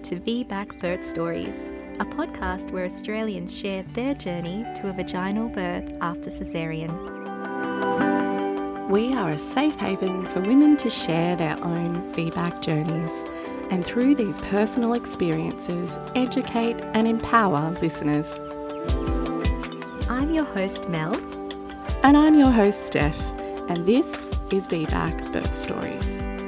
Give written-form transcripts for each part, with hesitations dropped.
to VBAC Birth Stories, a podcast where Australians share their journey to a vaginal birth after caesarean. We are a safe haven for women to share their own VBAC journeys, and through these personal experiences, educate and empower listeners. I'm your host, Mel. And I'm your host, Steph, and this is VBAC Birth Stories.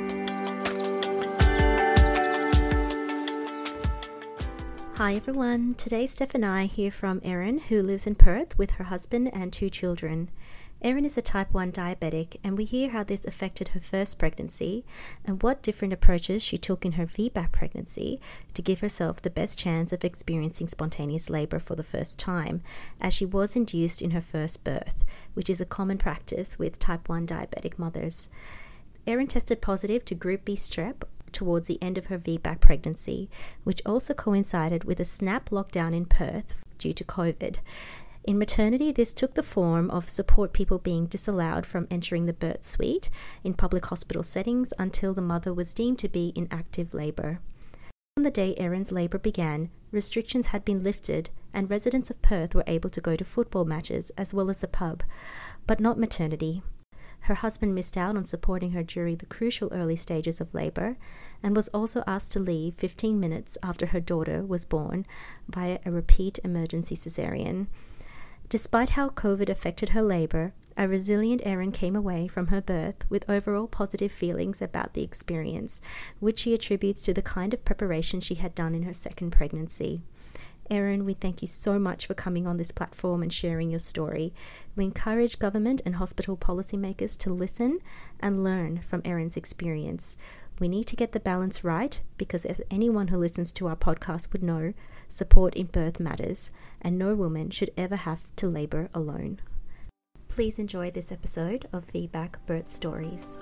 Hi everyone, today Steph and I hear from Erin, who lives in Perth with her husband and 2 children. Erin is a type 1 diabetic, and we hear how this affected her first pregnancy and what different approaches she took in her VBAC pregnancy to give herself the best chance of experiencing spontaneous labour for the first time, as she was induced in her first birth, which is a common practice with type 1 diabetic mothers. Erin tested positive to Group B strep towards the end of her VBAC pregnancy, which also coincided with a snap lockdown in Perth due to COVID. In maternity, this took the form of support people being disallowed from entering the birth suite in public hospital settings until the mother was deemed to be in active labour. On the day Erin's labour began, restrictions had been lifted and residents of Perth were able to go to football matches as well as the pub, but not maternity. Her husband missed out on supporting her during the crucial early stages of labour and was also asked to leave 15 minutes after her daughter was born via a repeat emergency caesarean. Despite how COVID affected her labour, a resilient Erin came away from her birth with overall positive feelings about the experience, which she attributes to the kind of preparation she had done in her second pregnancy. Erin, we thank you so much for coming on this platform and sharing your story. We encourage government and hospital policymakers to listen and learn from Erin's experience. We need to get the balance right because, as anyone who listens to our podcast would know, support in birth matters and no woman should ever have to labour alone. Please enjoy this episode of VBAC Birth Stories.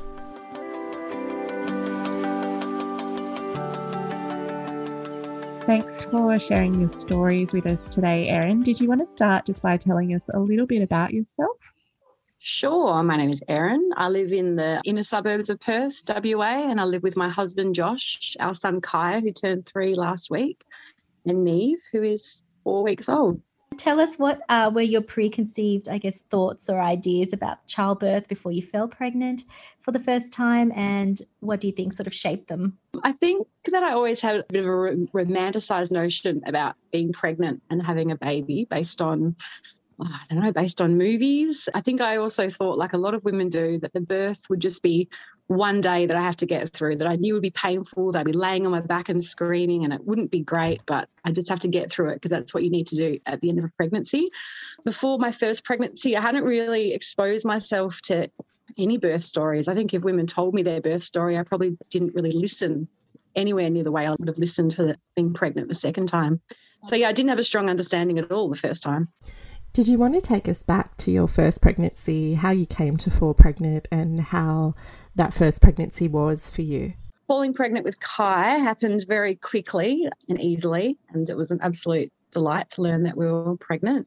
Thanks for sharing your stories with us today, Erin. Did you want to start just by telling us a little bit about yourself? Sure. My name is Erin. I live in the inner suburbs of Perth, WA, and I live with my husband, Josh, our son, Kai, who turned 3 last week, and Neve, who is 4 weeks old. Tell us what were your preconceived, thoughts or ideas about childbirth before you fell pregnant for the first time, and what do you think sort of shaped them? I think that I always had a bit of a romanticised notion about being pregnant and having a baby based on movies. I think I also thought, like a lot of women do, that the birth would just be one day that I have to get through, that I knew would be painful, that I'd be laying on my back and screaming and it wouldn't be great, but I just have to get through it because that's what you need to do at the end of a pregnancy. Before my first pregnancy, I hadn't really exposed myself to any birth stories. I think if women told me their birth story, I probably didn't really listen anywhere near the way I would have listened to being pregnant the second time. So yeah, I didn't have a strong understanding at all the first time. Did you want to take us back to your first pregnancy, how you came to fall pregnant and how that first pregnancy was for you? Falling pregnant with Kai happened very quickly and easily, and it was an absolute delight to learn that we were pregnant.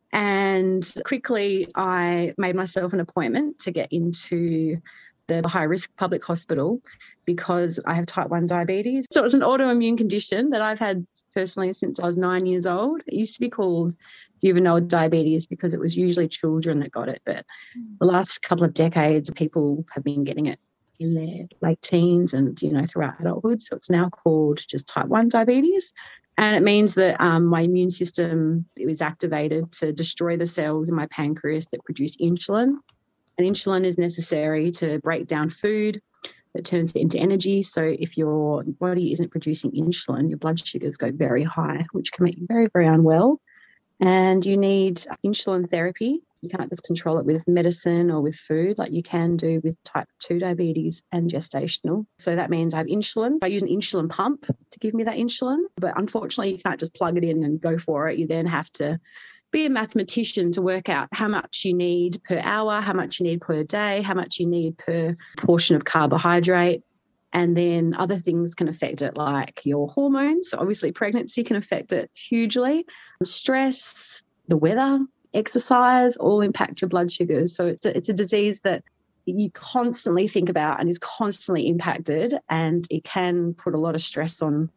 And quickly I made myself an appointment to get into the high-risk public hospital because I have type 1 diabetes. So it was an autoimmune condition that I've had personally since I was 9 years old. It used to be called juvenile diabetes because it was usually children that got it. But the last couple of decades, people have been getting it in their late teens and, throughout adulthood. So it's now called just type 1 diabetes. And it means that my immune system is activated to destroy the cells in my pancreas that produce insulin. And insulin is necessary to break down food that turns it into energy. So if your body isn't producing insulin, your blood sugars go very high, which can make you very, very unwell. And you need insulin therapy. You can't just control it with medicine or with food like you can do with type 2 diabetes and gestational. So that means I have insulin. I use an insulin pump to give me that insulin. But unfortunately, you can't just plug it in and go for it. You then have to be a mathematician to work out how much you need per hour, how much you need per day, how much you need per portion of carbohydrate. And then other things can affect it, like your hormones. Obviously, pregnancy can affect it hugely. Stress, the weather, exercise, all impact your blood sugars. So it's a disease that you constantly think about and is constantly impacted, and it can put a lot of stress on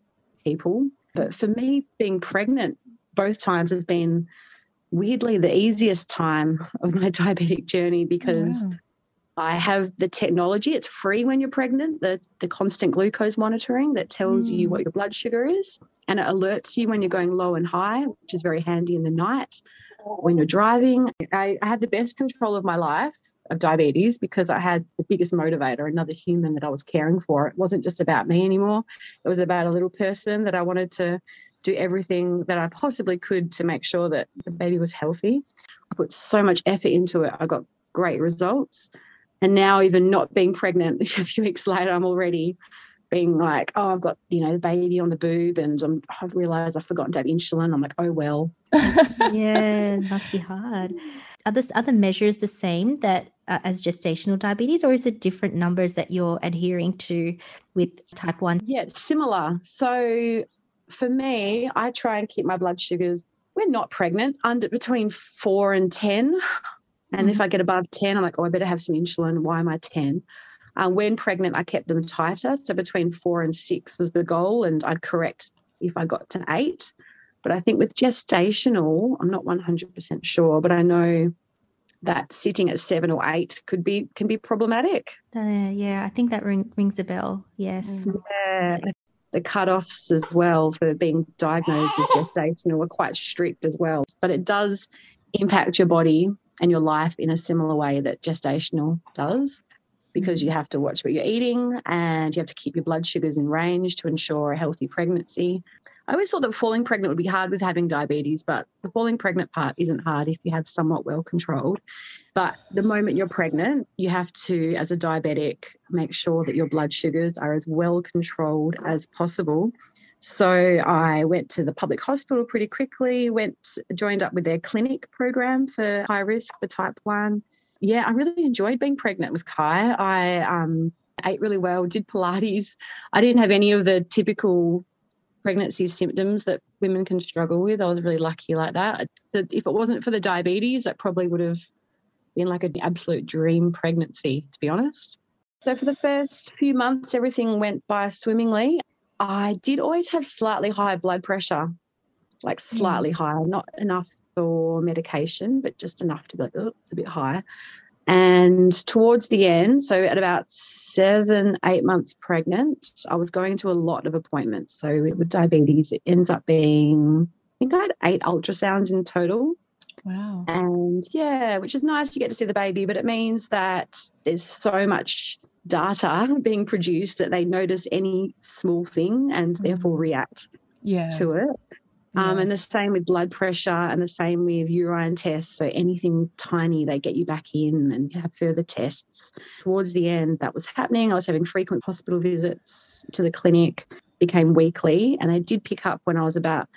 people. But for me, being pregnant both times has been weirdly the easiest time of my diabetic journey because I have the technology. It's free when you're pregnant, the constant glucose monitoring that tells you what your blood sugar is, and it alerts you when you're going low and high, which is very handy in the night when you're driving. I had the best control of my life of diabetes because I had the biggest motivator, another human that I was caring for. It wasn't just about me anymore. It was about a little person that I wanted to do everything that I possibly could to make sure that the baby was healthy. I put so much effort into it. I got great results. And now, even not being pregnant, a few weeks later, I'm already being like, oh, I've got, the baby on the boob and I've realised I've forgotten to have insulin. I'm like, oh, well. Yeah, it must be hard. Are the measures the same that as gestational diabetes, or is it different numbers that you're adhering to with type 1? Yeah, it's similar. So for me, I try and keep my blood sugars, we're not pregnant, between 4 and 10. And if I get above 10, I'm like, oh, I better have some insulin. Why am I 10? When pregnant, I kept them tighter. So between 4 and 6 was the goal, and I'd correct if I got to 8. But I think with gestational, I'm not 100% sure, but I know that sitting at 7 or 8 can be problematic. Yeah, I think that rings a bell. Yes. Yeah. The cutoffs as well for being diagnosed with gestational are quite strict as well. But it does impact your body and your life in a similar way that gestational does, because you have to watch what you're eating and you have to keep your blood sugars in range to ensure a healthy pregnancy. I always thought that falling pregnant would be hard with having diabetes, but the falling pregnant part isn't hard if you have somewhat well controlled. But the moment you're pregnant, you have to, as a diabetic, make sure that your blood sugars are as well controlled as possible. So I went to the public hospital pretty quickly, joined up with their clinic program for high risk for type 1. Yeah, I really enjoyed being pregnant with Kai. I ate really well, did Pilates. I didn't have any of the typical pregnancy symptoms that women can struggle with. I was really lucky like that. If it wasn't for the diabetes, that probably would have been like an absolute dream pregnancy, to be honest. So for the first few months, everything went by swimmingly. I did always have slightly high blood pressure, like slightly high, not enough for medication, but just enough to be like, oh, it's a bit high. And towards the end, so at about 7-8 months pregnant, I was going to a lot of appointments. So with diabetes, it ends up being, I think I had 8 ultrasounds in total. Wow. And yeah, which is nice, you get to see the baby, but it means that there's so much data being produced that they notice any small thing and therefore react to it. And the same with blood pressure and the same with urine tests. So anything tiny, they get you back in and have further tests. Towards the end, that was happening. I was having frequent hospital visits to the clinic, became weekly, and they did pick up when I was about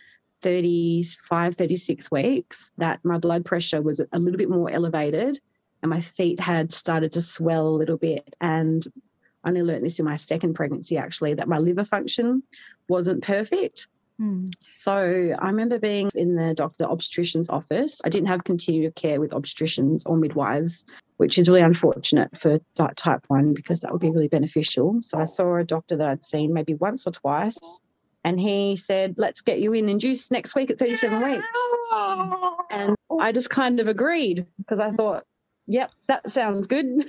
35, 36 weeks that my blood pressure was a little bit more elevated and my feet had started to swell a little bit. And I only learned this in my second pregnancy, actually, that my liver function wasn't perfect. So I remember being in the obstetrician's office. I didn't have continuity of care with obstetricians or midwives, which is really unfortunate for type 1 because that would be really beneficial. So I saw a doctor that I'd seen maybe once or twice, and he said, let's get you in induced next week at 37 weeks. And I just kind of agreed because I thought, yep, that sounds good.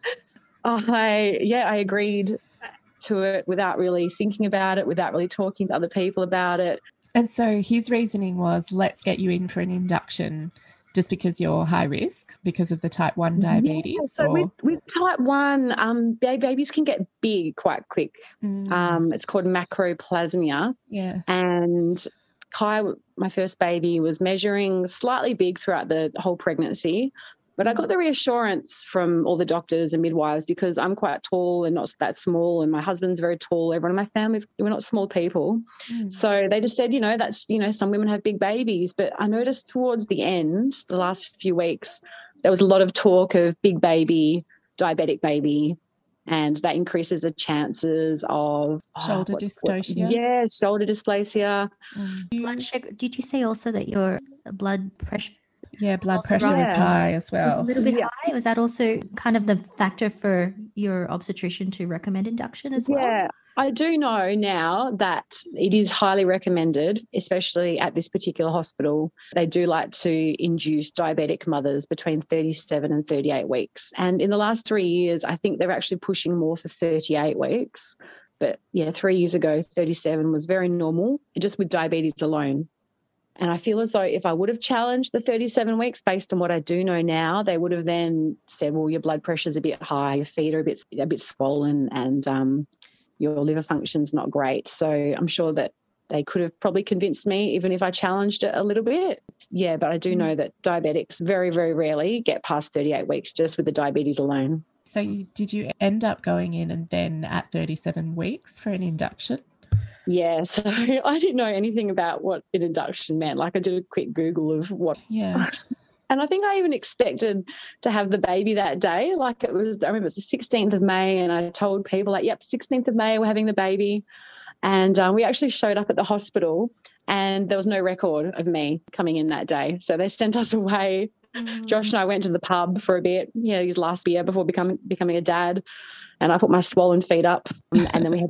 I agreed to it without really thinking about it, without really talking to other people about it. And so his reasoning was, let's get you in for an induction just because you're high risk because of the type 1 diabetes? Yeah, so with type 1, babies can get big quite quick. It's called macroplasmia. Yeah. And Kai, my first baby, was measuring slightly big throughout the whole pregnancy. But I got the reassurance from all the doctors and midwives because I'm quite tall and not that small, and my husband's very tall. Everyone in my family, we're not small people. So they just said, that's, some women have big babies. But I noticed towards the end, the last few weeks, there was a lot of talk of big baby, diabetic baby, and that increases the chances of shoulder dystocia. Yeah, shoulder dysplasia. Blood sugar. Did you say also that your blood pressure Yeah, blood also pressure was rising. high as It was a well. little bit Yeah. high. Was that also kind of the factor for your obstetrician to recommend induction as well? Yeah, I do know now that it is highly recommended, especially at this particular hospital. They do like to induce diabetic mothers between 37 and 38 weeks. And in the last 3 years, I think they're actually pushing more for 38 weeks. But yeah, 3 years ago, 37 was very normal, just with diabetes alone. And I feel as though if I would have challenged the 37 weeks based on what I do know now, they would have then said, well, your blood pressure's a bit high, your feet are a bit swollen, and your liver function's not great. So I'm sure that they could have probably convinced me even if I challenged it a little bit. Yeah, but I do know that diabetics very, very rarely get past 38 weeks just with the diabetes alone. So did you end up going in and then at 37 weeks for an induction? Yeah, so I didn't know anything about what an induction meant. Like I did a quick Google of what. Yeah. And I think I even expected to have the baby that day. Like I remember it's the 16th of May, and I told people like, yep, 16th of May, we're having the baby. And we actually showed up at the hospital and there was no record of me coming in that day. So they sent us away. Josh and I went to the pub for a bit, his last beer before becoming a dad. And I put my swollen feet up, and then we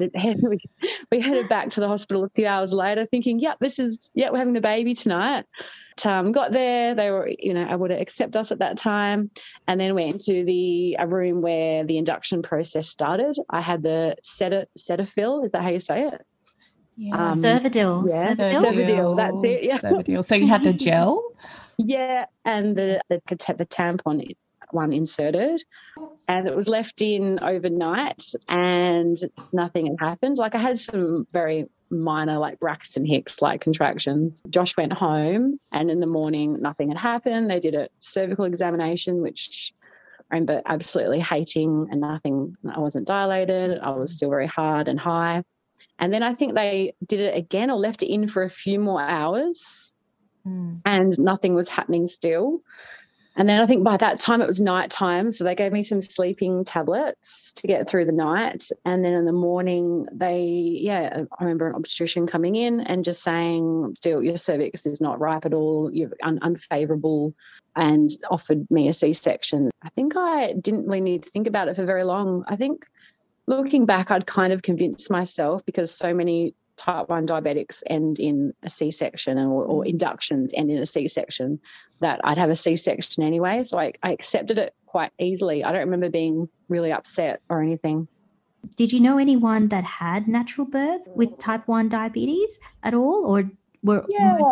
headed back to the hospital a few hours later thinking, we're having the baby tonight. Got there, they were, able to accept us at that time, and then went to a room where the induction process started. I had the Cetaphil, is that how you say it? Yeah. Cervidil. Yeah, Cervidil, that's it. Yeah. Cervidil. So you had the gel? Yeah, and the tampon one inserted, and it was left in overnight and nothing had happened. Like I had some very minor like Braxton Hicks like contractions. Josh went home and in the morning nothing had happened. They did a cervical examination, which I remember absolutely hating, and nothing, I wasn't dilated. I was still very hard and high. And then I think they did it again or left it in for a few more hours and nothing was happening still. And then I think by that time it was night time, so they gave me some sleeping tablets to get through the night. And then in the morning I remember an obstetrician coming in and just saying, still, your cervix is not ripe at all, you're unfavourable, and offered me a C-section. I think I didn't really need to think about it for very long. I think looking back, I'd kind of convinced myself, because so many type 1 diabetics end in a C-section or inductions end in a C-section, that I'd have a C-section anyway. So I accepted it quite easily. I don't remember being really upset or anything. Did you know anyone that had natural births with type 1 diabetes at all, or were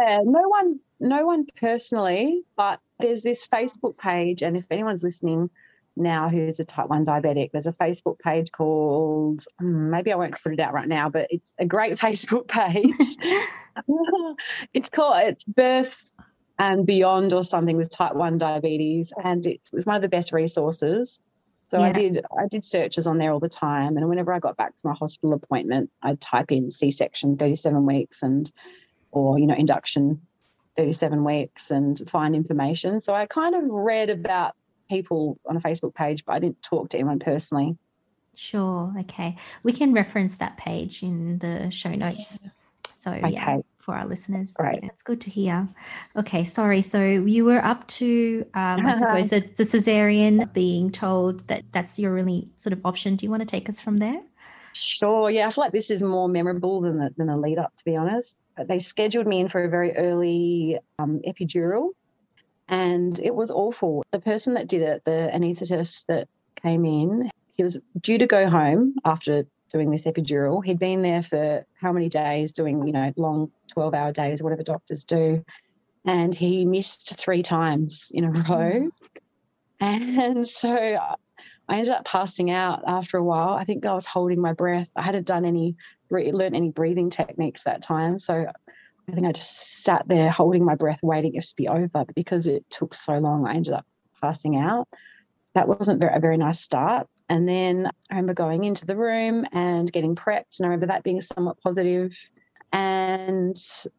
no one personally, but there's this Facebook page, and if anyone's listening now who's a type 1 diabetic, there's a Facebook page called, maybe I won't put it out right now, but it's a great Facebook page. It's Birth and Beyond or something with type 1 diabetes, and it's one of the best resources. So I did searches on there all the time, and whenever I got back from a hospital appointment, I'd type in C-section 37 weeks or induction 37 weeks and find information. So I kind of read about people on a Facebook page, but I didn't talk to anyone personally. Sure. Okay. We can reference that page in the show notes. So for our listeners. Right. That's good to hear. Okay. Sorry. So you were up to, I suppose, the cesarean, being told that that's your really sort of option. Do you want to take us from there? Sure. Yeah. I feel like this is more memorable than the lead up, to be honest. But they scheduled me in for a very early epidural. And it was awful. The person that did it, the anaesthetist that came in, he was due to go home after doing this epidural. He'd been there for how many days doing, long 12-hour days, whatever doctors do. And he missed 3 times in a row. And so I ended up passing out after a while. I think I was holding my breath. I hadn't learned any breathing techniques that time. So I think I just sat there holding my breath, waiting it to be over. But because it took so long, I ended up passing out. That wasn't a very nice start. And then I remember going into the room and getting prepped, and I remember that being somewhat positive. And this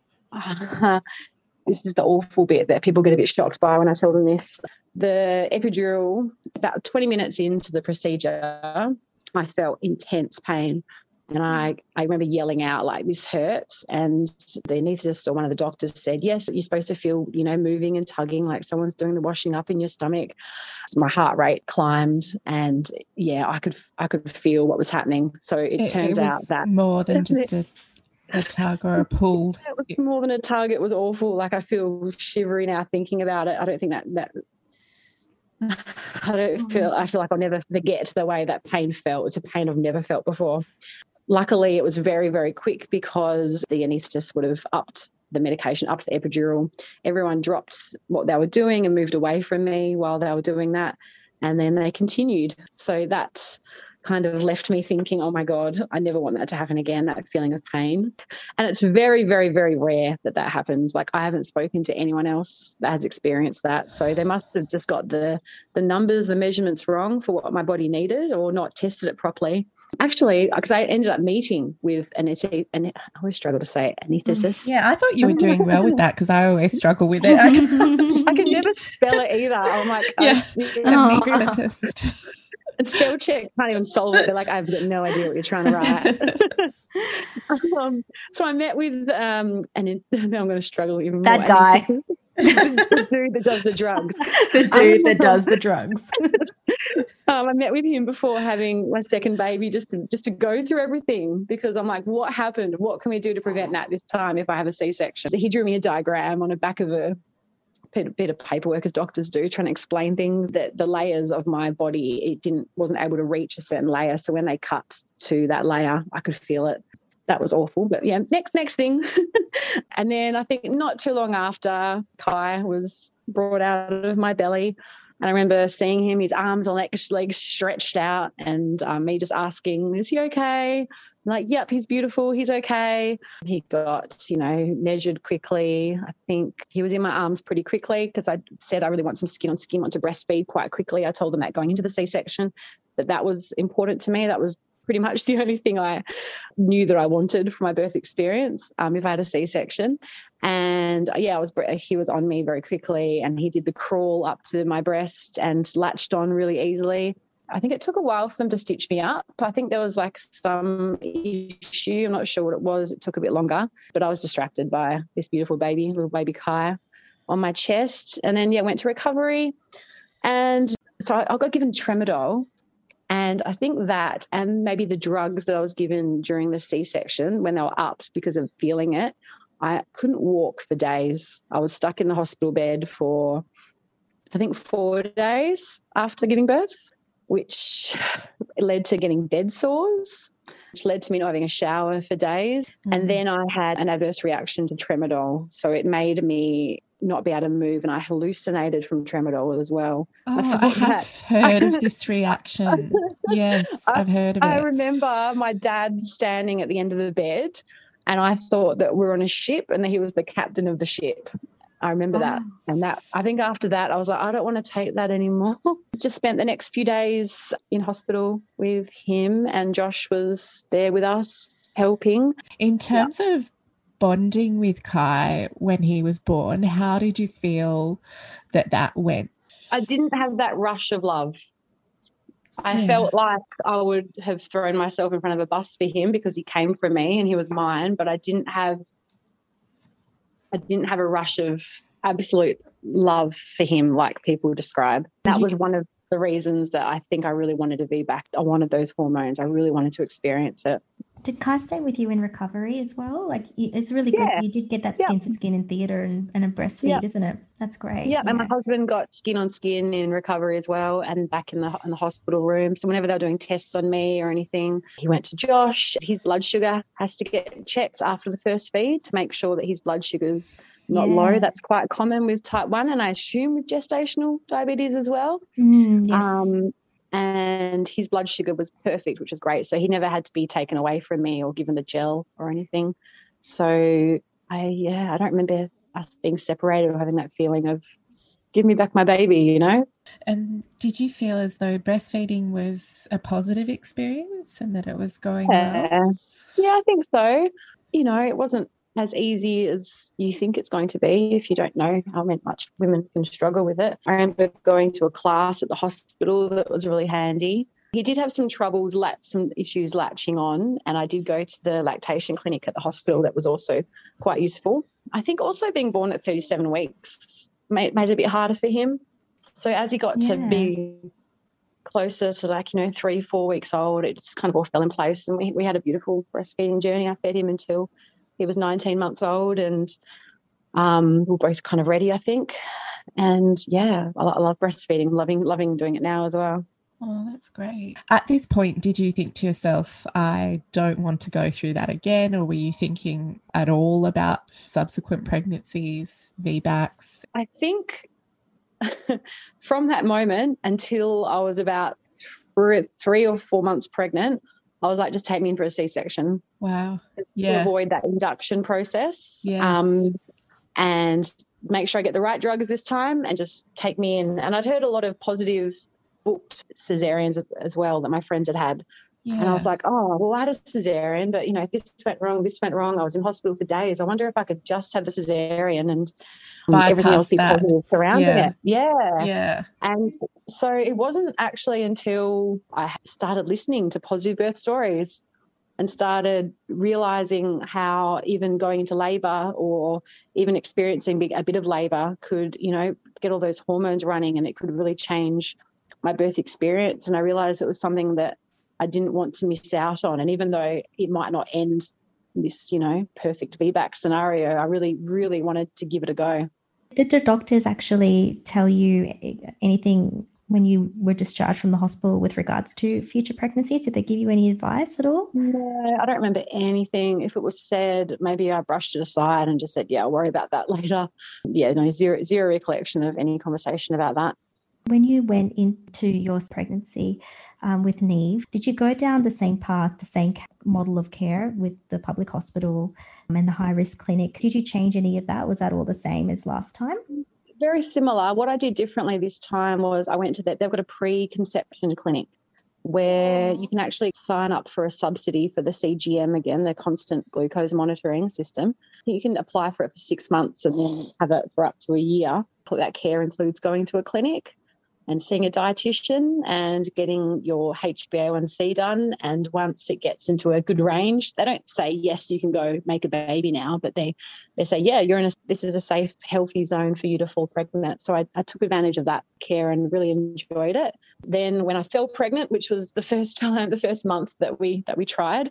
is the awful bit that people get a bit shocked by when I tell them this. The epidural, about 20 minutes into the procedure, I felt intense pain. And I remember yelling out, like, this hurts. And the anaesthetist or one of the doctors said, yes, you're supposed to feel, moving and tugging like someone's doing the washing up in your stomach. My heart rate climbed, and I could feel what was happening. So it turns out that more than just a tug or a pull. It was more than a tug. It was awful. Like, I feel shivery now thinking about it. I don't think that I feel like I'll never forget the way that pain felt. It's a pain I've never felt before. Luckily, it was very, very quick because the anaesthetist would have upped the medication, upped the epidural. Everyone dropped what they were doing and moved away from me while they were doing that. And then they continued. So that kind of left me thinking, oh my God, I never want that to happen again, that feeling of pain. And it's very, very, very rare that happens. Like, I haven't spoken to anyone else that has experienced that. So they must have just got the numbers, the measurements wrong for what my body needed, or not tested it properly. Actually, because I ended up meeting with I always struggle to say anaesthetist. Yeah, I thought you were doing well with that, because I always struggle with it. I can never spell it either. I'm like, anaesthetist. And spell check can't even solve it. They're like, I've got no idea what you're trying to write. So I met with, and now I'm going to struggle even more. That guy. The dude that does the drugs. The dude that does the drugs. I met with him before having my second baby just to go through everything, because I'm like, what happened? What can we do to prevent that this time if I have a C-section? So he drew me a diagram on the back of a bit of paperwork, as doctors do, trying to explain things, that the layers of my body, wasn't able to reach a certain layer. So when they cut to that layer, I could feel it. That was awful. But yeah, next thing. And then I think not too long after, Kai was brought out of my belly. And I remember seeing him, his arms and legs stretched out, and me just asking, is he okay? I'm like, yep, he's beautiful, he's okay. He got, measured quickly. I think he was in my arms pretty quickly, because I said I really want some skin on skin, want to breastfeed quite quickly. I told him that going into the C-section, that was important to me. That was pretty much the only thing I knew that I wanted for my birth experience, if I had a C-section. And he was on me very quickly, and he did the crawl up to my breast and latched on really easily. I think it took a while for them to stitch me up. I think there was like some issue. I'm not sure what it was. It took a bit longer, but I was distracted by this beautiful baby, little baby Kai, on my chest. And then, went to recovery. And so I got given Tramadol. And I think that, and maybe the drugs that I was given during the C-section when they were upped because of feeling it, I couldn't walk for days. I was stuck in the hospital bed for, I think, 4 days after giving birth, which led to getting bed sores, which led to me not having a shower for days. And then I had an adverse reaction to Tramadol. So it made me not be able to move, and I hallucinated from Tramadol as well. Oh, I have heard of this reaction. Yes, I've heard of it. I remember my dad standing at the end of the bed, and I thought that we were on a ship and that he was the captain of the ship. I remember that. And I think after that, I was like, I don't want to take that anymore. Just spent the next few days in hospital with him, and Josh was there with us helping. In terms of bonding with Kai when he was born, how did you feel that went? I didn't have that rush of love. I felt like I would have thrown myself in front of a bus for him because he came from me and he was mine, but I didn't have a rush of absolute love for him like people describe. That was one of the reasons that I think I really wanted to be back. I wanted those hormones. I really wanted to experience it. Did Kai stay with you in recovery as well? Like, it's really good. You did get that skin to skin in theatre and a breastfeed, isn't it? That's great. Yeah, and my husband got skin on skin in recovery as well, and back in the hospital room. So whenever they were doing tests on me or anything, he went to Josh. His blood sugar has to get checked after the first feed to make sure that his blood sugar's not low. That's quite common with type 1, and I assume with gestational diabetes as well. Yes. And his blood sugar was perfect, which is great. So he never had to be taken away from me or given the gel or anything. So I don't remember us being separated or having that feeling of give me back my baby, And did you feel as though breastfeeding was a positive experience and that it was going well? Yeah, I think so. It wasn't as easy as you think it's going to be if you don't know how much women can struggle with it. I remember going to a class at the hospital that was really handy, He did have some troubles, some issues latching on, and I did go to the lactation clinic at the hospital. That was also quite useful. I think also being born at 37 weeks made it a bit harder for him. So as he got to be closer to 3-4 weeks old, it just kind of all fell in place, and we had a beautiful breastfeeding journey. I fed him until he was 19 months old, and we were both kind of ready, I think. And I love breastfeeding, loving doing it now as well. Oh, that's great. At this point, did you think to yourself, I don't want to go through that again? Or were you thinking at all about subsequent pregnancies, VBACs? I think from that moment until I was about 3 or 4 months pregnant, I was like, just take me in for a C-section. Wow. To avoid that induction process. Yes. And make sure I get the right drugs this time and just take me in. And I'd heard a lot of positive booked cesareans as well that my friends had. Yeah. And I was like, oh, well, I had a cesarean, but, this went wrong. I was in hospital for days. I wonder if I could just have the cesarean and everything else be positive surrounding it. Yeah. And so it wasn't actually until I started listening to positive birth stories and started realising how even going into labour or even experiencing a bit of labour could, get all those hormones running, and it could really change my birth experience. And I realised it was something that I didn't want to miss out on. And even though it might not end this, perfect VBAC scenario, I really, really wanted to give it a go. Did the doctors actually tell you anything when you were discharged from the hospital with regards to future pregnancies? Did they give you any advice at all? No, I don't remember anything. If it was said, maybe I brushed it aside and just said, I'll worry about that later. Zero recollection of any conversation about that. When you went into your pregnancy with Neve, did you go down the same path, the same model of care with the public hospital and the high-risk clinic? Did you change any of that? Was that all the same as last time? Very similar. What I did differently this time was I went to they've got a pre-conception clinic where you can actually sign up for a subsidy for the CGM again, the constant glucose monitoring system. I think you can apply for it for 6 months and then have it for up to a year. That care includes going to a clinic and seeing a dietitian and getting your HbA1c done. And once it gets into a good range, they don't say, yes, you can go make a baby now, but they say, this is a safe, healthy zone for you to fall pregnant. So I took advantage of that care and really enjoyed it. Then when I fell pregnant, which was the first month that we tried,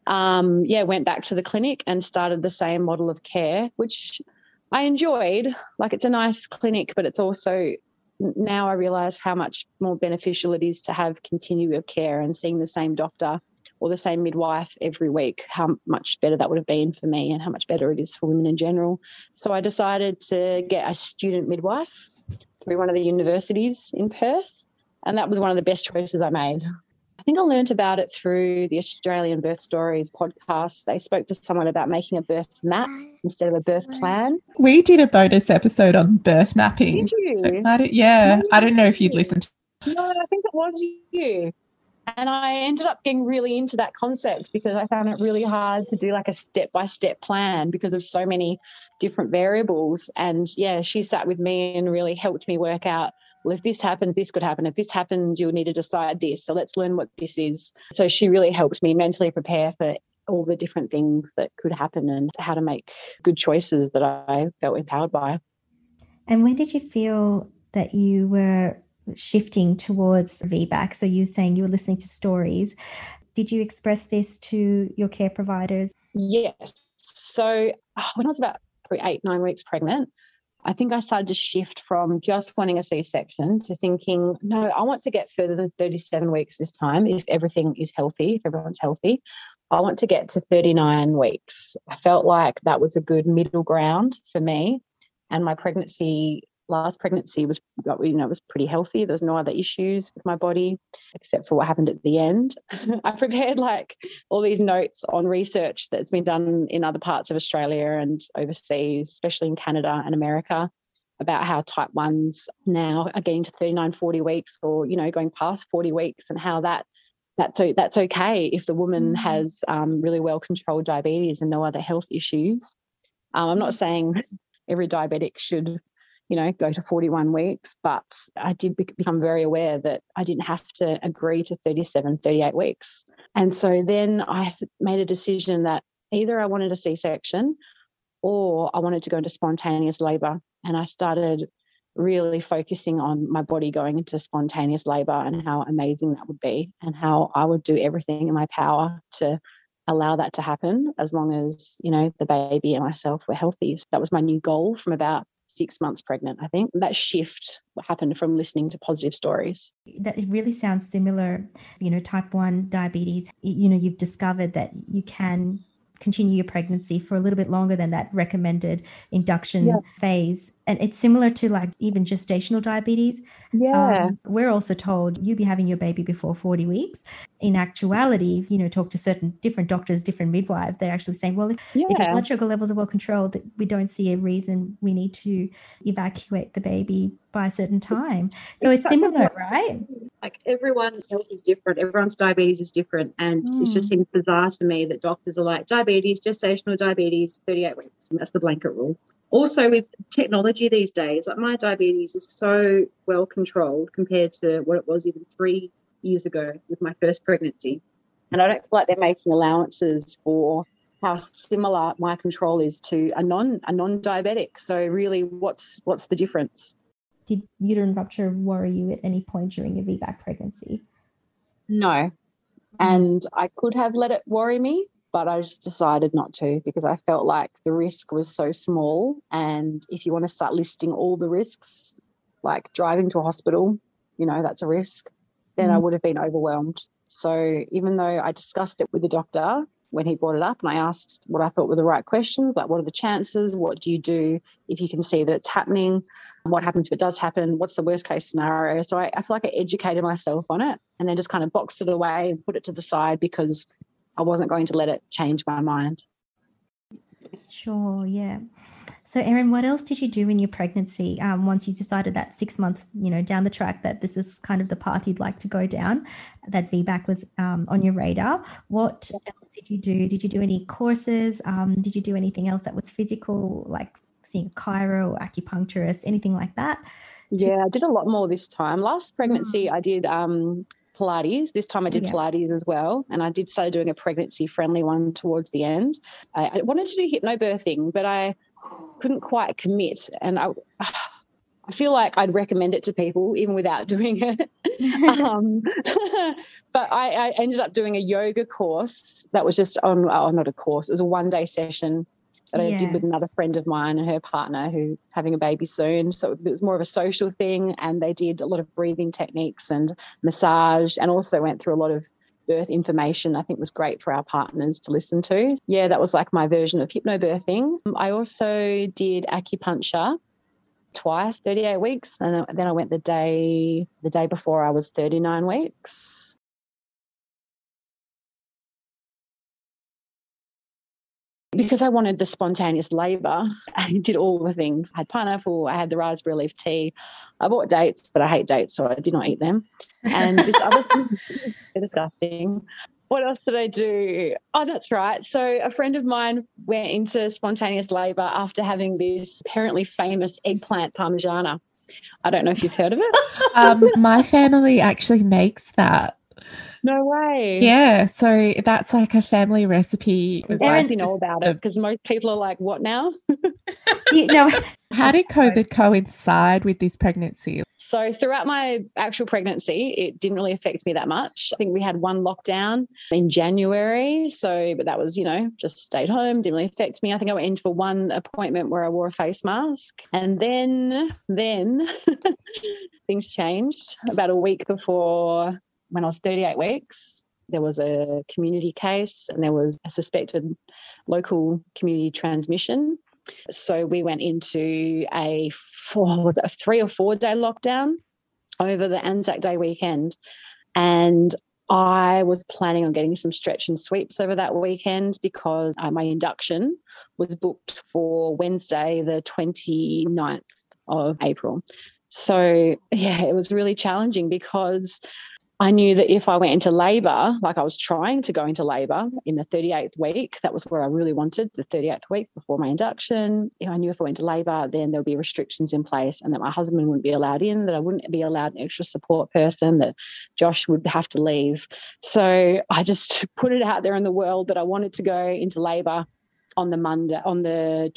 went back to the clinic and started the same model of care, which I enjoyed. Like, it's a nice clinic, but it's also, now I realise how much more beneficial it is to have continuity of care and seeing the same doctor or the same midwife every week, how much better that would have been for me and how much better it is for women in general. So I decided to get a student midwife through one of the universities in Perth, and that was one of the best choices I made. I think I learnt about it through the Australian Birth Stories podcast. They spoke to someone about making a birth map instead of a birth plan. We did a bonus episode on birth mapping. Did you? So I don't know if you'd listened. No, I think it was you. And I ended up getting really into that concept because I found it really hard to do like a step-by-step plan because of so many different variables. And, she sat with me and really helped me work out, well, if this happens, this could happen. If this happens, you'll need to decide this. So let's learn what this is. So she really helped me mentally prepare for all the different things that could happen and how to make good choices that I felt empowered by. And when did you feel that you were shifting towards VBAC? So you were saying you were listening to stories. Did you express this to your care providers? Yes. So when I was about 8-9 weeks pregnant, I think I started to shift from just wanting a C-section to thinking, no, I want to get further than 37 weeks this time if everything is healthy, if everyone's healthy. I want to get to 39 weeks. I felt like that was a good middle ground for me. And my last pregnancy was, was pretty healthy. There was no other issues with my body except for what happened at the end. I prepared like all these notes on research that's been done in other parts of Australia and overseas, especially in Canada and America, about how type 1s now are getting to 39, 40 weeks or, going past 40 weeks, and how that's okay if the woman has really well-controlled diabetes and no other health issues. I'm not saying every diabetic should go to 41 weeks, but I did become very aware that I didn't have to agree to 37, 38 weeks. And so then I made a decision that either I wanted a C-section or I wanted to go into spontaneous labour. And I started really focusing on my body going into spontaneous labour and how amazing that would be and how I would do everything in my power to allow that to happen as long as, the baby and myself were healthy. So that was my new goal from about 6 months pregnant, I think. That shift happened from listening to positive stories. That it really sounds similar. Type 1 diabetes, you've discovered that you can continue your pregnancy for a little bit longer than that recommended induction phase. And it's similar to like even gestational diabetes. We're also told you'll be having your baby before 40 weeks. In actuality, talk to certain different doctors, different midwives, they're actually saying, well, if your blood sugar levels are well controlled, we don't see a reason we need to evacuate the baby by a certain time. So it's similar, right? Like everyone's health is different. Everyone's diabetes is different. And it just seems bizarre to me that doctors are like, diabetes, gestational diabetes, 38 weeks. And that's the blanket rule. Also with technology these days, like my diabetes is so well controlled compared to what it was even 3 years ago with my first pregnancy. And I don't feel like they're making allowances for how similar my control is to a non-diabetic. So really, what's the difference? Did uterine rupture worry you at any point during your VBAC pregnancy? No. And I could have let it worry me, but I just decided not to because I felt like the risk was so small. And if you want to start listing all the risks, like driving to a hospital, that's a risk, then I would have been overwhelmed. So even though I discussed it with the doctor when he brought it up and I asked what I thought were the right questions, like what are the chances, what do you do if you can see that it's happening, what happens if it does happen, what's the worst case scenario. So I feel like I educated myself on it and then just kind of boxed it away and put it to the side because I wasn't going to let it change my mind. Sure, yeah. So, Erin, what else did you do in your pregnancy once you decided that 6 months, down the track that this is kind of the path you'd like to go down, that VBAC was on your radar? What else did you do? Did you do any courses? Did you do anything else that was physical, like seeing a chiro or acupuncturist, anything like that? Yeah, I did a lot more this time. Last pregnancy, I did Pilates. This time I did Pilates as well. And I did start doing a pregnancy-friendly one towards the end. I wanted to do hypnobirthing, but I couldn't quite commit. And I feel like I'd recommend it to people even without doing it. But I ended up doing a yoga course that was just not a course. It was a one-day session that I did with another friend of mine and her partner who's having a baby soon. So it was more of a social thing, and they did a lot of breathing techniques and massage, and also went through a lot of birth information. I think was great for our partners to listen to. Yeah, that was like my version of hypnobirthing. I also did acupuncture twice, 38 weeks, and then I went the day before I was 39 weeks. Because I wanted the spontaneous labour, I did all the things. I had pineapple, I had the raspberry leaf tea. I bought dates, but I hate dates, so I did not eat them. And this other thing is disgusting. What else did I do? Oh, that's right. So a friend of mine went into spontaneous labour after having this apparently famous eggplant parmigiana. I don't know if you've heard of it. My family actually makes that. No way. Yeah, so that's like a family recipe. Erin, you know about it because most people are like, what now? How did COVID coincide with this pregnancy? So throughout my actual pregnancy, it didn't really affect me that much. I think we had one lockdown in January. But that was, just stayed home, didn't really affect me. I think I went in for one appointment where I wore a face mask. And then things changed about a week before. When I was 38 weeks, there was a community case and there was a suspected local community transmission. So we went into a 3 or 4 day lockdown over the Anzac Day weekend. And I was planning on getting some stretch and sweeps over that weekend because my induction was booked for Wednesday, the 29th of April. So, yeah, it was really challenging because I knew that if I went into labour, like I was trying to go into labour in the 38th week, that was where I really wanted, the 38th week before my induction. I knew if I went to labour, then there would be restrictions in place and that my husband wouldn't be allowed in, that I wouldn't be allowed an extra support person, that Josh would have to leave. So I just put it out there in the world that I wanted to go into labour on the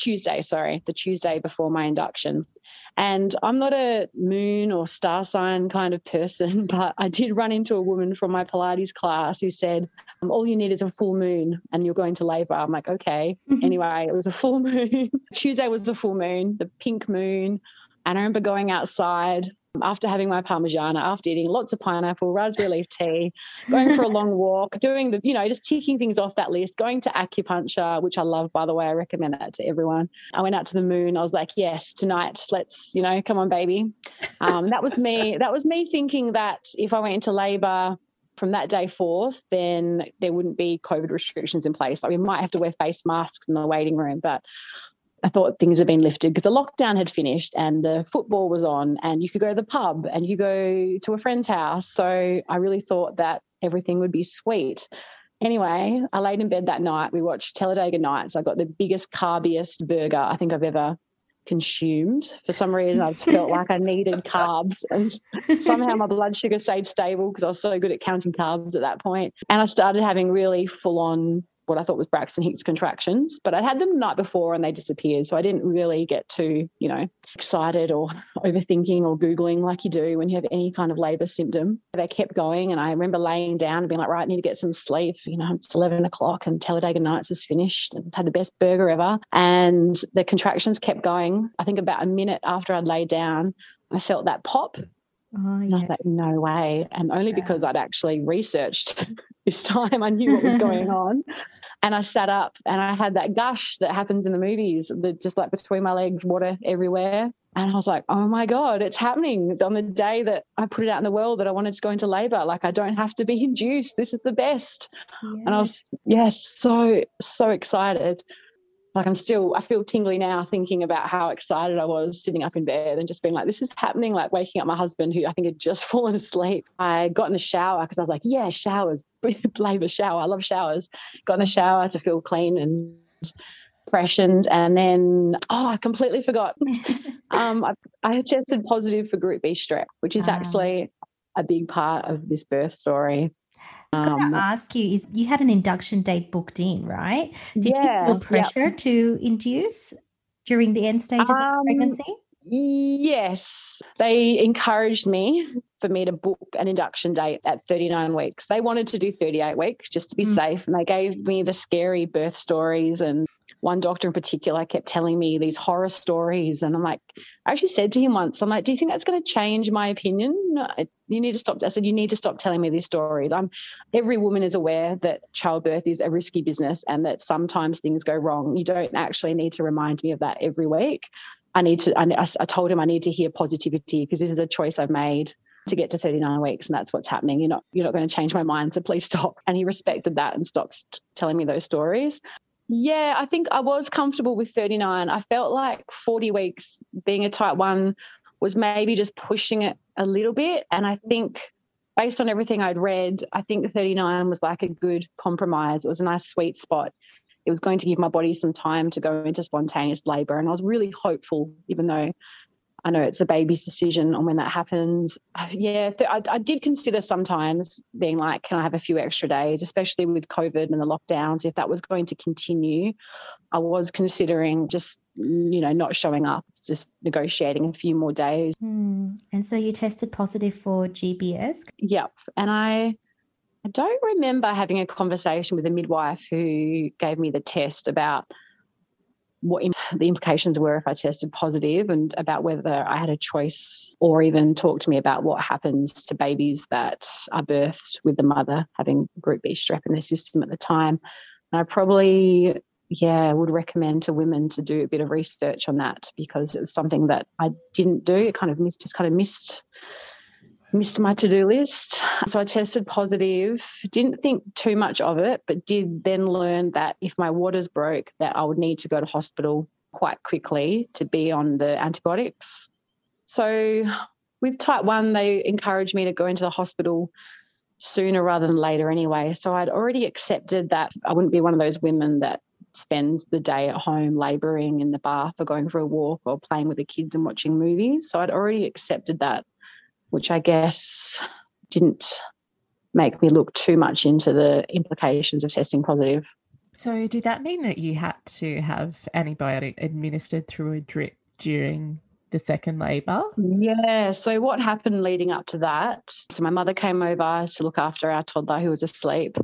Tuesday before my induction. And I'm not a moon or star sign kind of person, but I did run into a woman from my Pilates class who said, all you need is a full moon and you're going to labour. I'm like, okay. Anyway, it was a full moon. Tuesday was the full moon, the pink moon. And I remember going outside after having my Parmigiana, after eating lots of pineapple, raspberry leaf tea, going for a long walk, doing just ticking things off that list, going to acupuncture, which I love, by the way. I recommend that to everyone. I went out to the moon. I was like, yes, tonight, let's, come on, baby. That was me. That was me thinking that if I went into labour from that day forth, then there wouldn't be COVID restrictions in place. Like we might have to wear face masks in the waiting room, but I thought things had been lifted because the lockdown had finished and the football was on and you could go to the pub and you go to a friend's house. So I really thought that everything would be sweet. Anyway, I laid in bed that night. We watched Talladega Nights. I got the biggest, carbiest burger I think I've ever consumed. For some reason, I just felt like I needed carbs, and somehow my blood sugar stayed stable because I was so good at counting carbs at that point. And I started having really full-on what I thought was Braxton Hicks contractions, but I'd had them the night before and they disappeared. So I didn't really get too, excited or overthinking or Googling like you do when you have any kind of labour symptom. They kept going and I remember laying down and being like, right, I need to get some sleep. It's 11 o'clock and Talladega Nights is finished and had the best burger ever. And the contractions kept going. I think about a minute after I'd laid down, I felt that pop. Oh, and I was like, no way. And only because I'd actually researched this time, I knew what was going on. And I sat up and I had that gush that happens in the movies, just like between my legs, water everywhere. And I was like, oh my God, it's happening on the day that I put it out in the world that I wanted to go into labour. Like I don't have to be induced. This is the best. Yeah. And I was, so excited. Like I feel tingly now thinking about how excited I was sitting up in bed and just being like, this is happening, like waking up my husband who I think had just fallen asleep. I got in the shower because I was like, yeah, showers, labour shower. I love showers. Got in the shower to feel clean and freshened. And then, I completely forgot. I had tested positive for Group B strep, which is actually a big part of this birth story. I was going to ask you, you had an induction date booked in, right? Did you feel pressure to induce during the end stages of the pregnancy? Yes. They encouraged me for me to book an induction date at 39 weeks. They wanted to do 38 weeks just to be safe, and they gave me the scary birth stories, and one doctor in particular kept telling me these horror stories, and I'm like, I actually said to him once, I'm like, do you think that's going to change my opinion? No, you need to stop. I said, you need to stop telling me these stories. Every woman is aware that childbirth is a risky business and that sometimes things go wrong. You don't actually need to remind me of that every week. I told him I need to hear positivity because this is a choice I've made to get to 39 weeks and that's what's happening. You're not going to change my mind, so please stop. And he respected that and stopped telling me those stories. Yeah, I think I was comfortable with 39. I felt like 40 weeks being a type 1 was maybe just pushing it a little bit. And I think based on everything I'd read, I think the 39 was like a good compromise. It was a nice sweet spot. It was going to give my body some time to go into spontaneous labour. And I was really hopeful, even though I know it's the baby's decision on when that happens. Yeah, I did consider sometimes being like, can I have a few extra days, especially with COVID and the lockdowns, if that was going to continue. I was considering just, not showing up, just negotiating a few more days. And so you tested positive for GBS? Yep. And I don't remember having a conversation with a midwife who gave me the test about what the implications were if I tested positive and about whether I had a choice, or even talk to me about what happens to babies that are birthed with the mother having Group B strep in their system at the time. And I probably, would recommend to women to do a bit of research on that because it was something that I didn't do. It missed my to-do list. So I tested positive, didn't think too much of it, but did then learn that if my waters broke, that I would need to go to hospital quite quickly to be on the antibiotics. So with type 1, they encouraged me to go into the hospital sooner rather than later anyway. So I'd already accepted that I wouldn't be one of those women that spends the day at home labouring in the bath or going for a walk or playing with the kids and watching movies. So I'd already accepted that, which I guess didn't make me look too much into the implications of testing positive. So did that mean that you had to have antibiotic administered through a drip during the second labour? Yeah. So what happened leading up to that? So my mother came over to look after our toddler who was asleep,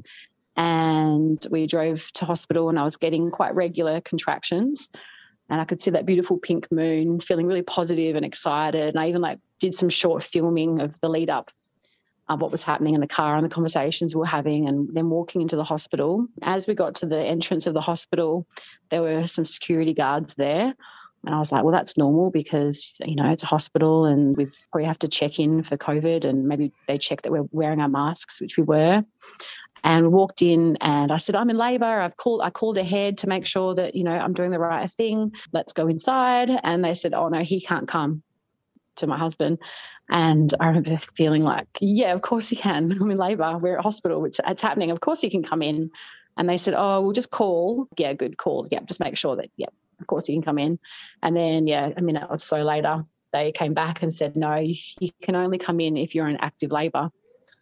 and we drove to hospital, and I was getting quite regular contractions, and I could see that beautiful pink moon, feeling really positive and excited. And I even did some short filming of the lead up of what was happening in the car and the conversations we were having, and then walking into the hospital. As we got to the entrance of the hospital, there were some security guards there. And I was like, well, that's normal because, it's a hospital and we probably have to check in for COVID, and maybe they check that we're wearing our masks, which we were. And we walked in and I said, I'm in labour. I called ahead to make sure that, I'm doing the right thing. Let's go inside. And they said, oh, no, he can't come, to my husband. And I remember feeling like, yeah, of course he can. I'm in labour. We're at hospital. It's happening. Of course he can come in. And they said, oh, we'll just call. Yeah, good call. Yeah, just make sure that, yeah, of course he can come in. And then, yeah, a minute or so later, they came back and said, no, you can only come in if you're in active labour.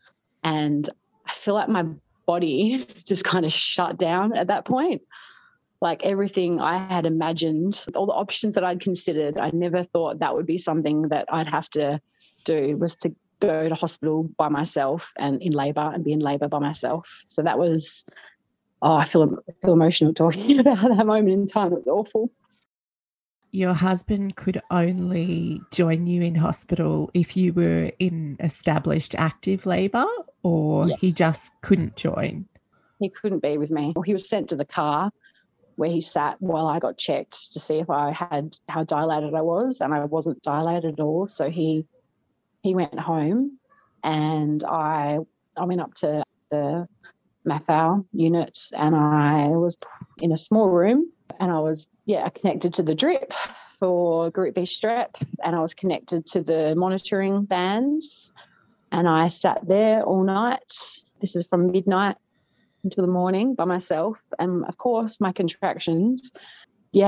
And I feel like my body just kind of shut down at that point. Like everything I had imagined, all the options that I'd considered, I never thought that would be something that I'd have to do, was to go to hospital by myself and in labour and be in labour by myself. So that was, I feel emotional talking about that moment in time. It was awful. Your husband could only join you in hospital if you were in established active labour, or Yes. He just couldn't join? He couldn't be with me. He was sent to the car where he sat while I got checked to see if I had how dilated I was, and I wasn't dilated at all. So he went home, and I went up to the MAFAU unit, and I was in a small room, and I was connected to the drip for Group B strep, and I was connected to the monitoring bands, and I sat there all night. This is from midnight until the morning by myself. And of course my contractions, they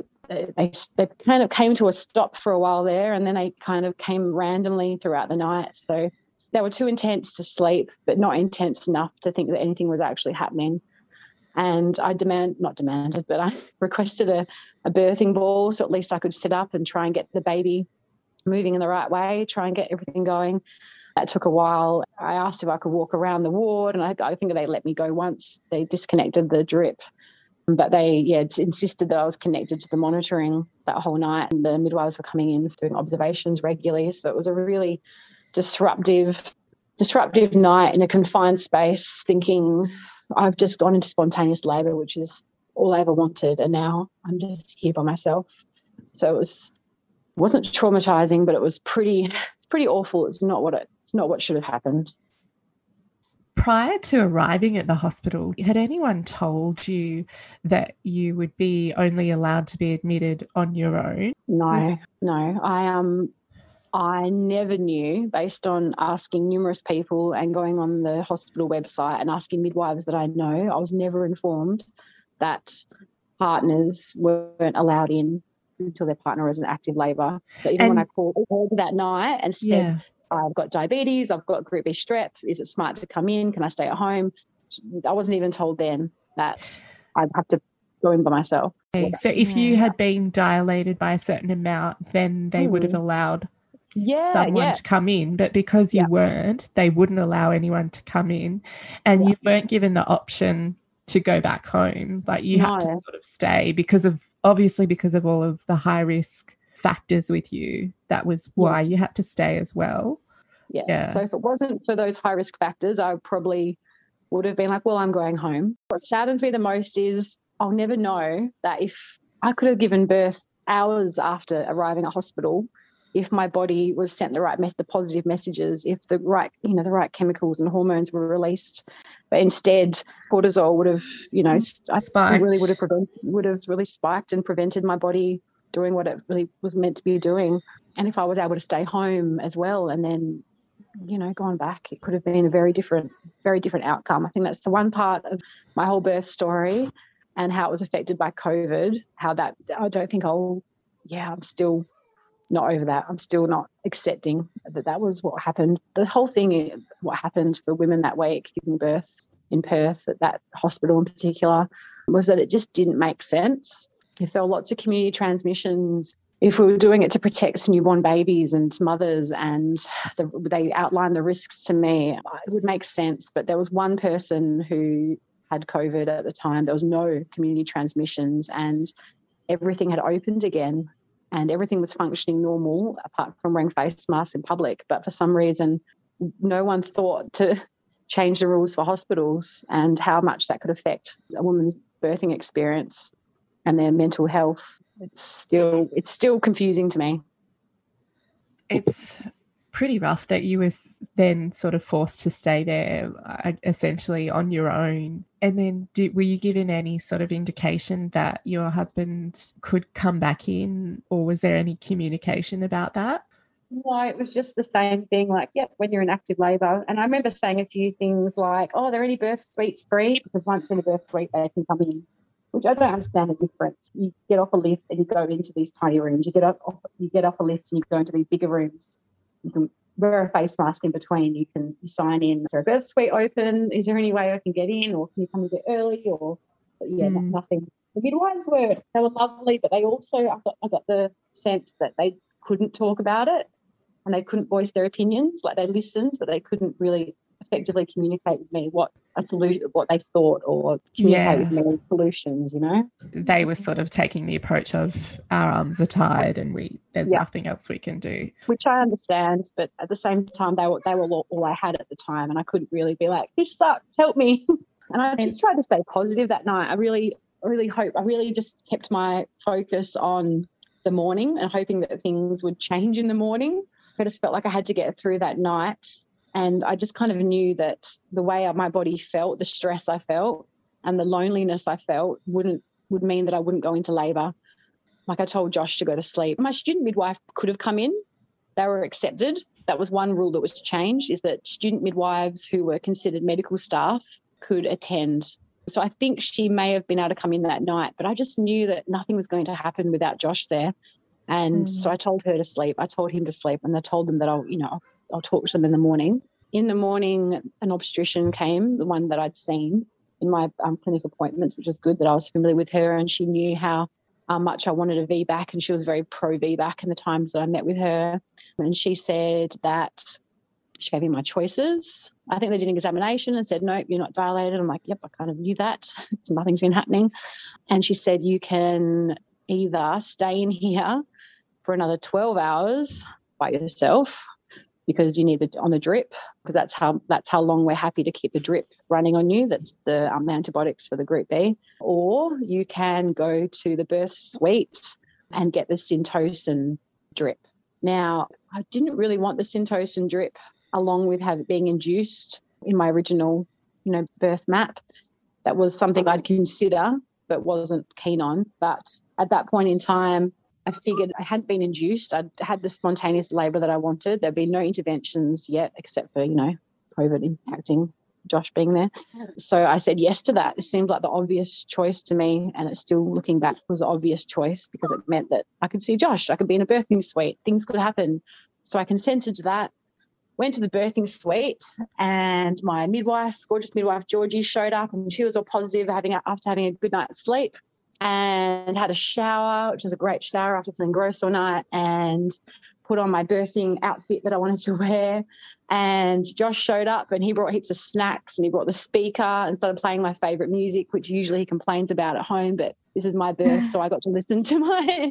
kind of came to a stop for a while there, and then they kind of came randomly throughout the night. So they were too intense to sleep, but not intense enough to think that anything was actually happening. And I requested a birthing ball, so at least I could sit up and try and get the baby moving in the right way, try and get everything going. That took a while. I asked if I could walk around the ward, and I think they let me go once. They disconnected the drip, but they insisted that I was connected to the monitoring that whole night, and the midwives were coming in doing observations regularly. So it was a really disruptive night in a confined space, thinking I've just gone into spontaneous labour, which is all I ever wanted, and now I'm just here by myself. So it wasn't traumatizing, but it's pretty awful. It's not what should have happened. Prior to arriving at the hospital, had anyone told you that you would be only allowed to be admitted on your own? No. I never knew, based on asking numerous people and going on the hospital website and asking midwives that I know. I was never informed that partners weren't allowed in until their partner was in active labour. So even when I called that night and said, I've got diabetes, I've got Group B strep, is it smart to come in? Can I stay at home? I wasn't even told then that I'd have to go in by myself. Okay, so if you had been dilated by a certain amount, then they would have allowed someone to come in, but because you weren't, they wouldn't allow anyone to come in, and you weren't given the option to go back home. Like you had to sort of stay because of all of the high risk factors with you. That was why you had to stay as well. Yes. Yeah. So if it wasn't for those high risk factors, I probably would have been like, well, I'm going home. What saddens me the most is I'll never know that if I could have given birth hours after arriving at hospital, if my body was sent the positive messages, if the right chemicals and hormones were released, but instead cortisol would have, would have really spiked and prevented my body doing what it really was meant to be doing. And if I was able to stay home as well, and then gone back, it could have been a very different outcome. I think that's the one part of my whole birth story and how it was affected by COVID, how that I don't think I'm still not over that. I'm still not accepting that was what happened. The whole thing, what happened for women that week giving birth in Perth at that hospital in particular, was that it just didn't make sense. If there were lots of community transmissions, if we were doing it to protect newborn babies and mothers, and they outlined the risks to me, it would make sense. But there was one person who had COVID at the time. There was no community transmissions and everything had opened again and everything was functioning normal apart from wearing face masks in public. But for some reason, no one thought to change the rules for hospitals and how much that could affect a woman's birthing experience and their mental health. It's still confusing to me. It's pretty rough that you were then sort of forced to stay there essentially on your own. And then were you given any sort of indication that your husband could come back in, or was there any communication about that? No, it was just the same thing, like, yep, when you're in active labour. And I remember saying a few things like, oh, are there any birth suites free? Because once in a birth suite, they can come in, which I don't understand the difference. You get off a lift and you go into these tiny rooms. You get off a lift and you go into these bigger rooms. You can wear a face mask in between. You can sign in. Is there a birth suite open? Is there any way I can get in, or can you come a bit early? Nothing. The midwives were lovely, but they also, I got the sense that they couldn't talk about it and they couldn't voice their opinions. Like, they listened, but they couldn't really effectively communicate with me what a solution, what they thought, or communicate with me solutions, They were sort of taking the approach of our arms are tied and there's nothing else we can do. Which I understand, but at the same time, they were all I had at the time, and I couldn't really be like, this sucks, help me. And I just tried to stay positive that night. I really just kept my focus on the morning and hoping that things would change in the morning. I just felt like I had to get through that night. And I just kind of knew that the way my body felt, the stress I felt and the loneliness I felt would mean that I wouldn't go into labour. Like, I told Josh to go to sleep. My student midwife could have come in. They were accepted. That was one rule that was changed, is that student midwives who were considered medical staff could attend. So I think she may have been able to come in that night, but I just knew that nothing was going to happen without Josh there. And so I told her to sleep. I told him to sleep, and I told them that I'll talk to them in the morning. In the morning, an obstetrician came, the one that I'd seen in my clinic appointments, which was good that I was familiar with her, and she knew how much I wanted a VBAC, and she was very pro VBAC in the times that I met with her. And she said that she gave me my choices. I think they did an examination and said, nope, you're not dilated. I'm like, yep, I kind of knew that. Nothing's been happening. And she said, you can either stay in here for another 12 hours by yourself, because you need on the drip, because that's how long we're happy to keep the drip running on you. That's the antibiotics for the group B. Or you can go to the birth suite and get the Syntocin drip. Now, I didn't really want the Syntocin drip along with being induced in my original, birth map. That was something I'd consider but wasn't keen on. But at that point in time, I figured I hadn't been induced. I'd had the spontaneous labour that I wanted. There'd been no interventions yet, except for, COVID impacting Josh being there. So I said yes to that. It seemed like the obvious choice to me, and it still, looking back, was the obvious choice because it meant that I could see Josh. I could be in a birthing suite. Things could happen. So I consented to that, went to the birthing suite, and my midwife, gorgeous midwife Georgie, showed up, and she was all positive after having a good night's sleep, and had a shower, which was a great shower after feeling gross all night, and put on my birthing outfit that I wanted to wear. And Josh showed up, and he brought heaps of snacks, and he brought the speaker and started playing my favourite music, which usually he complains about at home, but this is my birth, so I got to listen to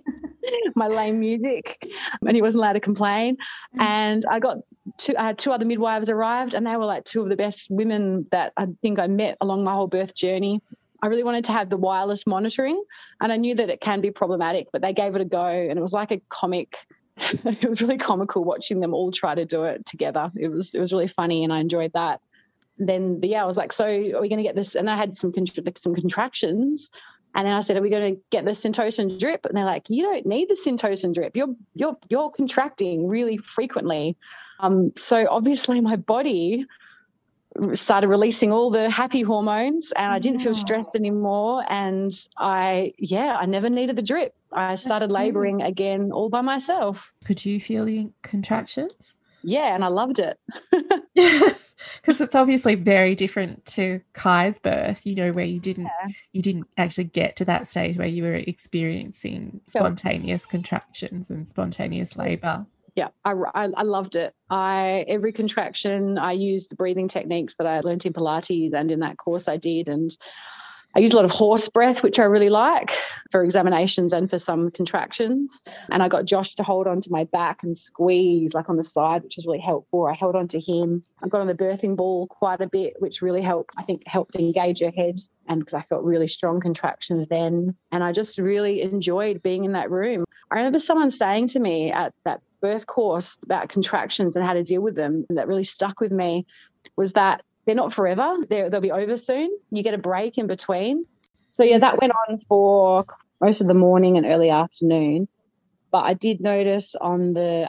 my lame music, and he wasn't allowed to complain. And I had two other midwives arrived, and they were like two of the best women that I think I met along my whole birth journey. I really wanted to have the wireless monitoring, and I knew that it can be problematic, but they gave it a go, and it was like a comic. It was really comical watching them all try to do it together. It was really funny, and I enjoyed that. Then, I was like, so are we going to get this? And I had some contractions, And then I said, are we going to get the Syntocin drip? And they're like, you don't need the Syntocin drip. You're contracting really frequently. So obviously my body started releasing all the happy hormones, and I didn't feel stressed anymore. And I never needed the drip. I started labouring again all by myself. Could you feel the contractions? Yeah, and I loved it. Because it's obviously very different to Kai's birth, where you didn't actually get to that stage where you were experiencing spontaneous contractions and spontaneous labour. Yeah, I loved it. Every contraction, I used the breathing techniques that I learned in Pilates and in that course I did, and I use a lot of horse breath, which I really like for examinations and for some contractions. And I got Josh to hold onto my back and squeeze like on the side, which was really helpful. I held onto him. I got on the birthing ball quite a bit, which really helped engage your head, and because I felt really strong contractions then. And I just really enjoyed being in that room. I remember someone saying to me at that birth course about contractions and how to deal with them, and that really stuck with me, was that they're not forever. They'll be over soon. You get a break in between. So, yeah, that went on for most of the morning and early afternoon. But I did notice on the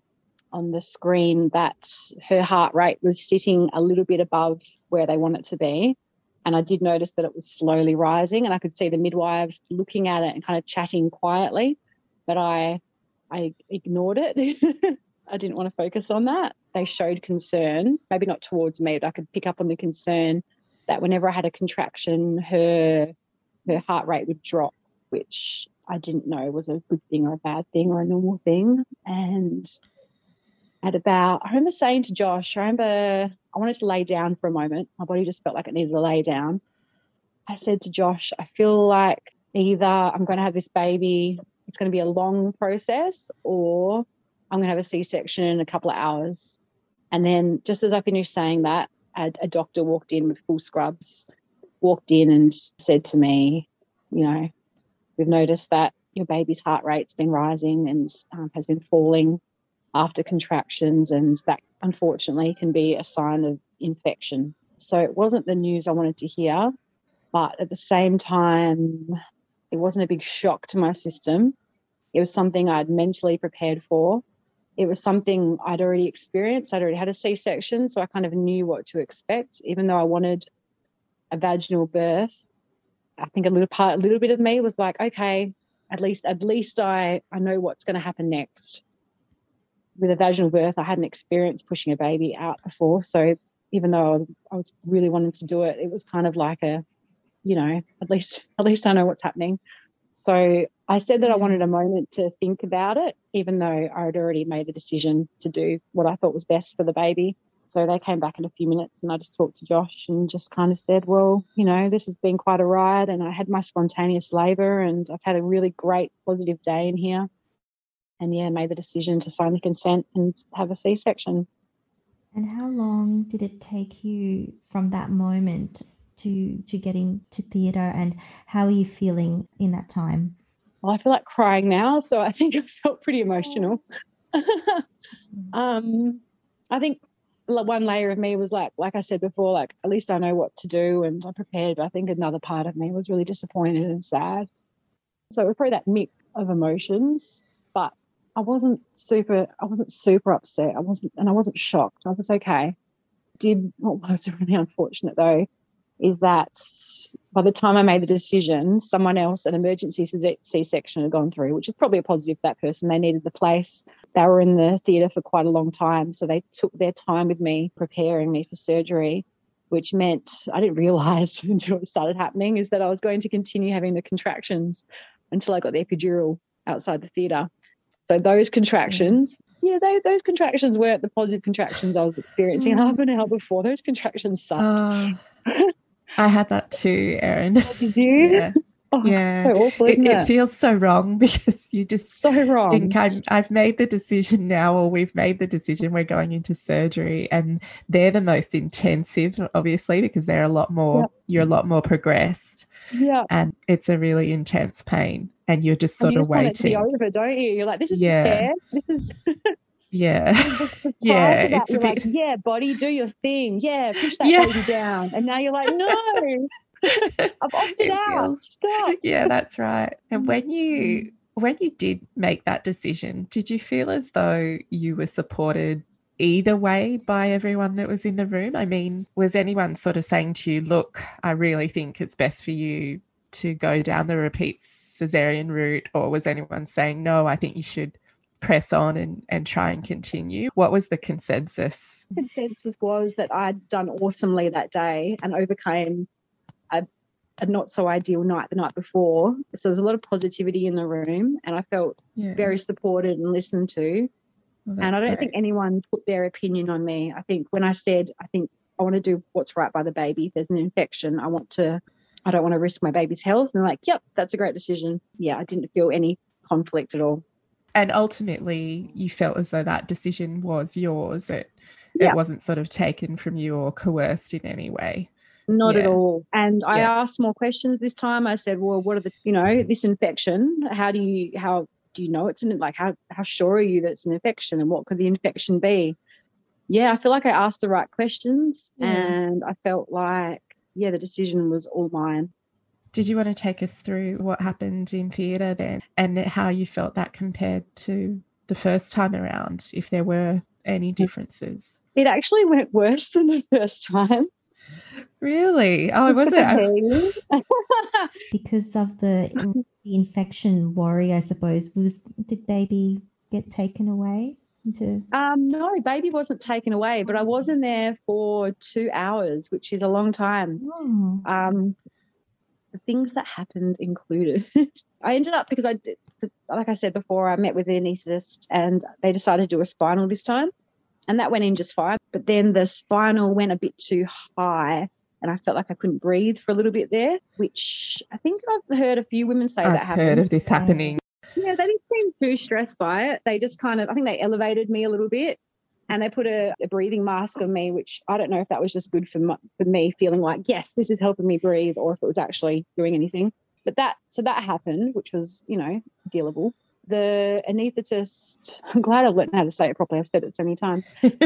screen that her heart rate was sitting a little bit above where they want it to be. And I did notice that it was slowly rising, and I could see the midwives looking at it and kind of chatting quietly. But I ignored it. I didn't want to focus on that. They showed concern, maybe not towards me, but I could pick up on the concern that whenever I had a contraction, her heart rate would drop, which I didn't know was a good thing or a bad thing or a normal thing. And I remember saying to Josh, I wanted to lay down for a moment. My body just felt like it needed to lay down. I said to Josh, I feel like either I'm going to have this baby, it's going to be a long process, or I'm going to have a C-section in a couple of hours. And then just as I finished saying that, a doctor walked in with full scrubs, walked in and said to me, we've noticed that your baby's heart rate's been rising and has been falling after contractions, and that unfortunately can be a sign of infection. So it wasn't the news I wanted to hear, but at the same time, it wasn't a big shock to my system. It was something I'd mentally prepared for. It was something I'd already experienced. I'd already had a C-section, so I kind of knew what to expect. Even though I wanted a vaginal birth, I think a little bit of me was like, okay, at least I know what's going to happen next. With a vaginal birth, I hadn't experienced pushing a baby out before, so even though I was really wanting to do it, it was kind of like at least I know what's happening. So I said that I wanted a moment to think about it, even though I had already made the decision to do what I thought was best for the baby. So they came back in a few minutes, and I just talked to Josh and just kind of said, well, this has been quite a ride, and I had my spontaneous labour, and I've had a really great positive day in here. And, made the decision to sign the consent and have a C-section. And how long did it take you from that moment to getting to theatre, and how are you feeling in that time? Well, I feel like crying now, so I think I felt pretty emotional. I think one layer of me was like I said before, like at least I know what to do and I'm prepared. But I think another part of me was really disappointed and sad. So it was probably that mix of emotions, but I wasn't super upset. I wasn't shocked. I was okay. What was really unfortunate though is that by the time I made the decision, someone else, an emergency C-section had gone through, which is probably a positive for that person. They needed the place. They were in the theatre for quite a long time, so they took their time with me, preparing me for surgery, which meant I didn't realise until it started happening is that I was going to continue having the contractions until I got the epidural outside the theatre. So those contractions, those contractions weren't the positive contractions I was experiencing half an hour before. Those contractions sucked. I had that too, Erin. Oh, did you? Yeah. Oh, yeah. So awful, isn't it feels so wrong because you just so wrong. think I've made the decision now, or we've made the decision we're going into surgery, and they're the most intensive, obviously, because they're a lot more, you're a lot more progressed. Yeah. And it's a really intense pain, and you're just sort of waiting. You just want it to be over, don't you? You're like, this isn't fair. This is... Yeah. It's you're like, body, do your thing. Yeah, push that baby down. And now you're like, no. I've opted out. Stop. Yeah, that's right. And when you did make that decision, did you feel as though you were supported either way by everyone that was in the room? I mean, was anyone sort of saying to you, look, I really think it's best for you to go down the repeat cesarean route, or was anyone saying, no, I think you should press on and try and continue? What was the consensus? The consensus was that I'd done awesomely that day and overcame a not so ideal night the night before. So there was a lot of positivity in the room, and I felt very supported and listened to. Well, and I don't think anyone put their opinion on me. I think when I said, I think I want to do what's right by the baby. If there's an infection, I don't want to risk my baby's health. And they're like, yep, that's a great decision. Yeah, I didn't feel any conflict at all. And ultimately, you felt as though that decision was yours. It wasn't sort of taken from you or coerced in any way. Not at all. And I asked more questions this time. I said, well, what are this infection, how do you know it's how sure are you that it's an infection, and what could the infection be? Yeah, I feel like I asked the right questions, and I felt like, the decision was all mine. Did you want to take us through what happened in theatre then, and how you felt that compared to the first time around, if there were any differences? It actually went worse than the first time. Really? Oh, was it? Because of the infection worry, I suppose. Did baby get taken away? No, baby wasn't taken away, but I was in there for 2 hours, which is a long time. Oh. The things that happened included, I ended up, because like I said before, I met with the anaesthetist and they decided to do a spinal this time, and that went in just fine. But then the spinal went a bit too high, and I felt like I couldn't breathe for a little bit there, which I think I've heard a few women say that happened. I've heard of this happening. Yeah, they didn't seem too stressed by it. They just I think they elevated me a little bit, and they put a breathing mask on me, which I don't know if that was just good for me, feeling like, yes, this is helping me breathe, or if it was actually doing anything. But that happened, which was, dealable. The anaesthetist, I'm glad I've learned how to say it properly. I've said it so many times.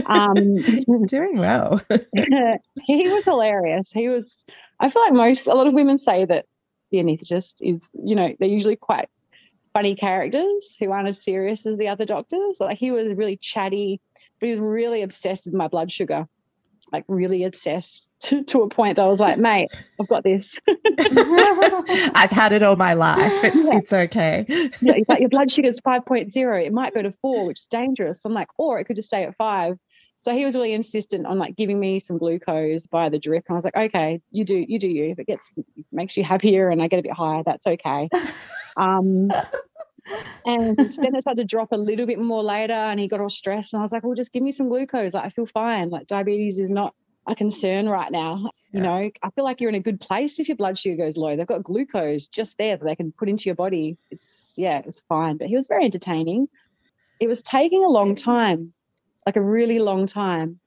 Doing well. He was hilarious. I feel like a lot of women say that the anaesthetist is, they're usually quite funny characters who aren't as serious as the other doctors. Like, he was really chatty, but he was really obsessed with my blood sugar, like really obsessed to a point that I was like, mate, I've got this. I've had it all my life. It's okay. Yeah, he's like, your blood sugar is 5.0. It might go to 4, which is dangerous. I'm like, or it could just stay at 5. So he was really insistent on like giving me some glucose by the drip. And I was like, okay, you do you. If it makes you happier and I get a bit higher, that's okay. And then it started to drop a little bit more later, and he got all stressed, and I was like, well, just give me some glucose. Like, I feel fine. Like, diabetes is not a concern right now. I feel like you're in a good place if your blood sugar goes low. They've got glucose just there that they can put into your body. It's fine. But he was very entertaining. It was taking a long time, like a really long time.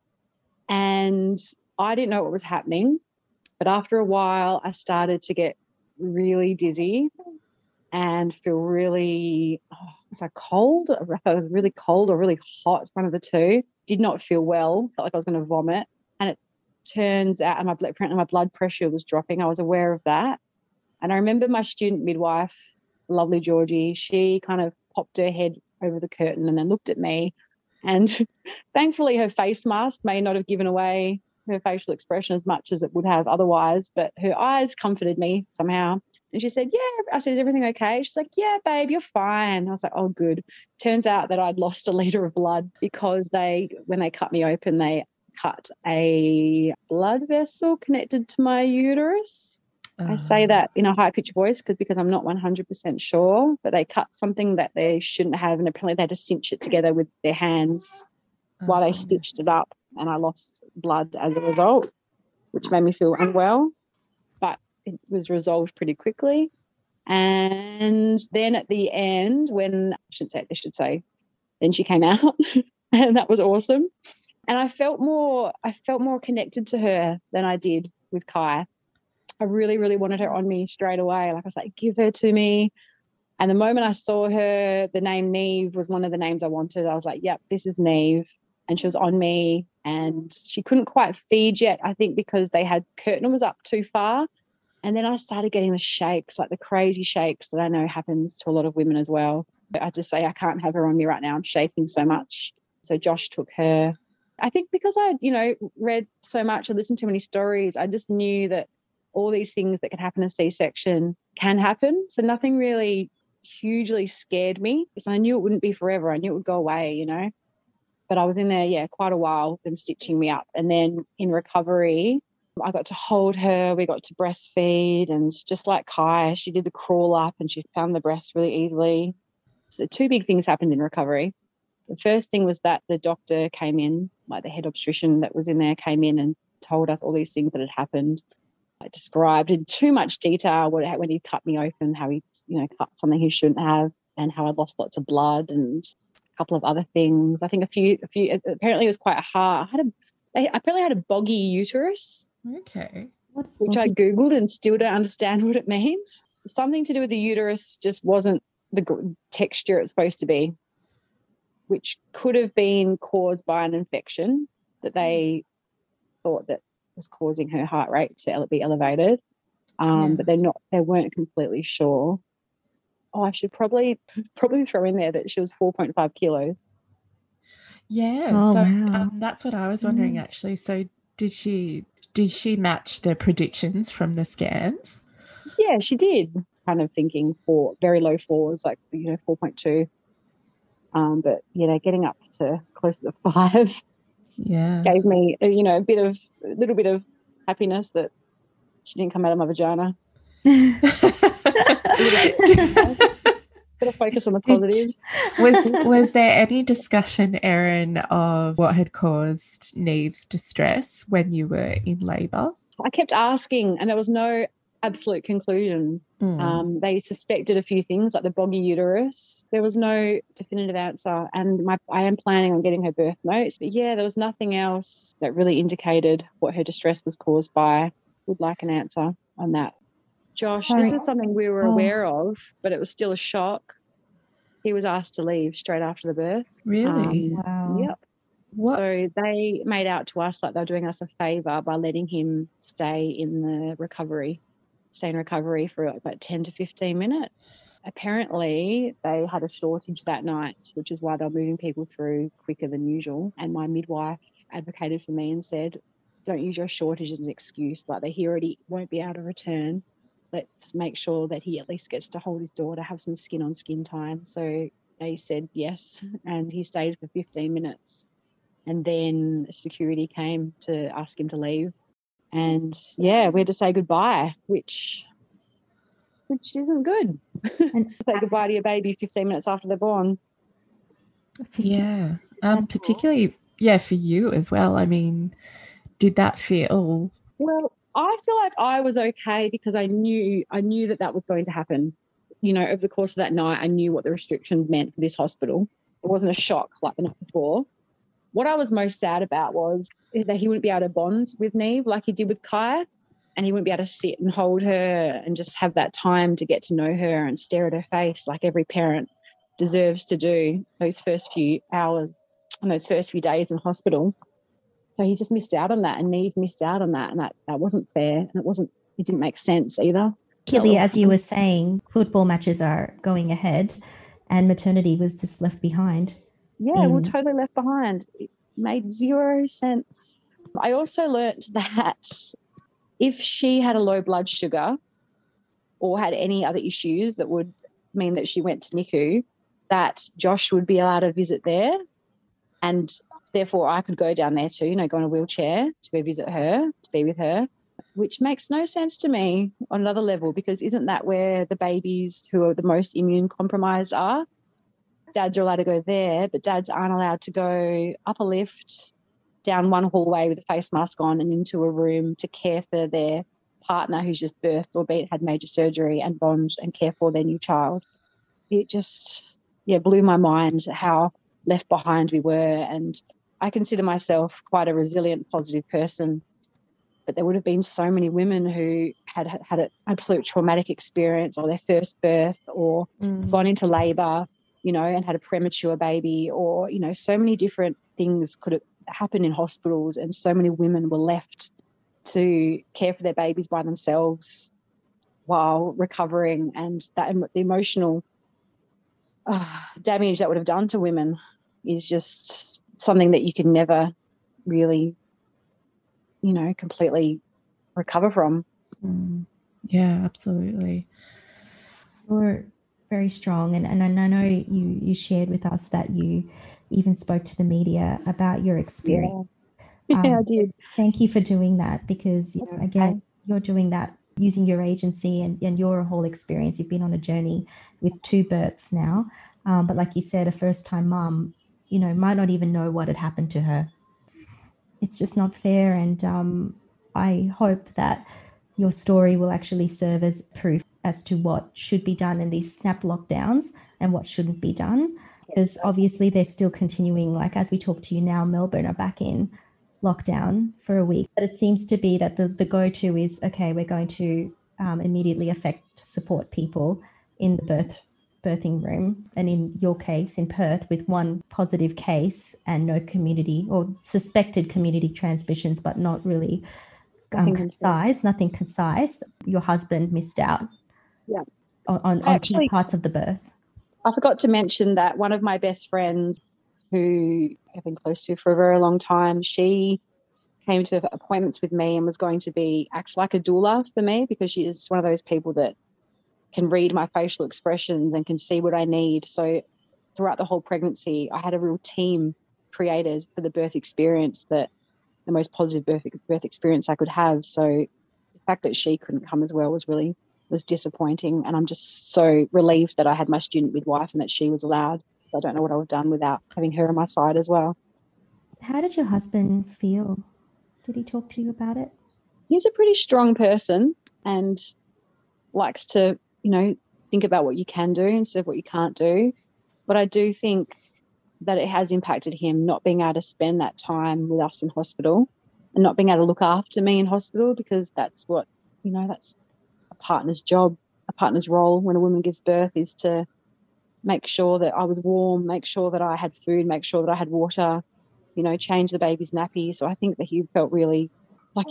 And I didn't know what was happening. But after a while, I started to get really dizzy and feel really, was I cold? I thought it was really cold or really hot, one of the two. Did not feel well, felt like I was going to vomit. And it turns out my blood pressure was dropping. I was aware of that. And I remember my student midwife, lovely Georgie, she kind of popped her head over the curtain and then looked at me. And thankfully her face mask may not have given away her facial expression as much as it would have otherwise, but her eyes comforted me somehow. And she said, yeah. I said, is everything okay? She's like, yeah, babe, you're fine. I was like, oh, good. Turns out that I'd lost a litre of blood because when they cut me open, they cut a blood vessel connected to my uterus. I say that in a high-pitched voice because I'm not 100% sure, but they cut something that they shouldn't have, and apparently they had to cinch it together with their hands while they stitched it up, and I lost blood as a result, which made me feel unwell, but it was resolved pretty quickly. And then at the end, then she came out, and that was awesome. And I felt more connected to her than I did with Kai. I really, really wanted her on me straight away. Like, I was like, give her to me. And the moment I saw her, the name Neve was one of the names I wanted. I was like, yep, this is Neve. And she was on me, and she couldn't quite feed yet, I think because curtain was up too far. And then I started getting the shakes, like the crazy shakes that I know happens to a lot of women as well. I just say, I can't have her on me right now. I'm shaking so much. So Josh took her. I think because I, read so much and listened to many stories, I just knew that all these things that can happen in a C-section can happen. So nothing really hugely scared me because I knew it wouldn't be forever. I knew it would go away, But I was in there, quite a while, them stitching me up. And then in recovery, I got to hold her. We got to breastfeed. And just like Kai, she did the crawl up and she found the breast really easily. So 2 big things happened in recovery. The first thing was that the doctor came in, like the head obstetrician that was in there came in and told us all these things that had happened. I described in too much detail when he cut me open, how he, cut something he shouldn't have, and how I lost lots of blood and a couple of other things. I think a few. Apparently, it was quite hard. I apparently had a boggy uterus. Okay. Which I googled and still don't understand what it means. Something to do with the uterus just wasn't the texture it's supposed to be, which could have been caused by an infection that they thought that was causing her heart rate to be elevated. But they weren't completely sure. Oh, I should probably throw in there that she was 4.5 kilos. Yeah. Oh, so wow. that's what I was wondering actually. So did she match the predictions from the scans? Yeah, she did. Kind of thinking for very low 4s, like 4.2. But getting up to closer to 5 gave me a little bit of happiness that she didn't come out of my vagina. Gotta focus on the positives. Was there any discussion, Erin, of what had caused Neve's distress when you were in labour? I kept asking and there was no absolute conclusion. They suspected a few things like the boggy uterus. There was no definitive answer, and I am planning on getting her birth notes. But there was nothing else that really indicated what her distress was caused by. Would like an answer on that. Josh, This is something we were aware of, but it was still a shock. He was asked to leave straight after the birth. Really? Wow. Yep. What? So they made out to us like they were doing us a favour by letting him stay in recovery for about 10 to 15 minutes. Apparently, they had a shortage that night, which is why they were moving people through quicker than usual. And my midwife advocated for me and said, don't use your shortage as an excuse. Like he already won't be able to return. Let's make sure that he at least gets to hold his daughter, have some skin-on-skin time. So they said yes, and he stayed for 15 minutes. And then security came to ask him to leave. And, we had to say goodbye, which isn't good. Say goodbye to your baby 15 minutes after they're born. Yeah, particularly, for you as well. I mean, did that feel... Well, I feel like I was okay because I knew that was going to happen. Over the course of that night, I knew what the restrictions meant for this hospital. It wasn't a shock like the night before. What I was most sad about was that he wouldn't be able to bond with Neve like he did with Kai, and he wouldn't be able to sit and hold her and just have that time to get to know her and stare at her face like every parent deserves to do those first few hours and those first few days in hospital. So he just missed out on that, and Neve missed out on that, and that wasn't fair, and it didn't make sense either. Particularly, as you were saying, football matches are going ahead and maternity was just left behind. Yeah, we're totally left behind. It made zero sense. I also learnt that if she had a low blood sugar or had any other issues that would mean that she went to NICU, that Josh would be allowed to visit there, and therefore I could go down there too, go in a wheelchair to go visit her, to be with her, which makes no sense to me on another level, because isn't that where the babies who are the most immune compromised are? Dads are allowed to go there, but dads aren't allowed to go up a lift, down one hallway with a face mask on and into a room to care for their partner who's just birthed or had major surgery and bond and care for their new child. It just, blew my mind how left behind we were. And I consider myself quite a resilient, positive person, but there would have been so many women who had an absolute traumatic experience, or their first birth, or gone into labour, and had a premature baby, or, so many different things could have happened in hospitals, and so many women were left to care for their babies by themselves. while recovering, and that the emotional damage that would have done to women is just something that you can never really, completely recover from. Yeah, absolutely. You're very strong, and I know you shared with us that you even spoke to the media about your experience. Yeah, I did. So thank you for doing that, because again, you're doing that using your agency and your whole experience. You've been on a journey with 2 births now, but like you said, a first-time mum, might not even know what had happened to her. It's just not fair, and I hope that your story will actually serve as proof as to what should be done in these snap lockdowns and what shouldn't be done, because obviously they're still continuing. Like, as we talk to you now, Melbourne are back in lockdown for a week, but it seems to be that the go-to is, okay, we're going to immediately support people in the birthing room, and in your case in Perth, with 1 positive case and no community or suspected community transmissions, but not really nothing concise. Your husband missed out on key parts of the birth. I forgot to mention that one of my best friends, who I've been close to for a very long time, she came to appointments with me and was going to act like a doula for me, because she is one of those people that can read my facial expressions and can see what I need. So throughout the whole pregnancy, I had a real team created for the birth experience, that the most positive birth experience I could have. So the fact that she couldn't come as well was disappointing. And I'm just so relieved that I had my student midwife and that she was allowed. So I don't know what I would have done without having her on my side as well. How did your husband feel? Did he talk to you about it? He's a pretty strong person and likes to, think about what you can do instead of what you can't do. But I do think that it has impacted him not being able to spend that time with us in hospital and not being able to look after me in hospital, because that's what, that's a partner's job, a partner's role when a woman gives birth, is to make sure that I was warm, make sure that I had food, make sure that I had water, change the baby's nappy. So I think that he felt really like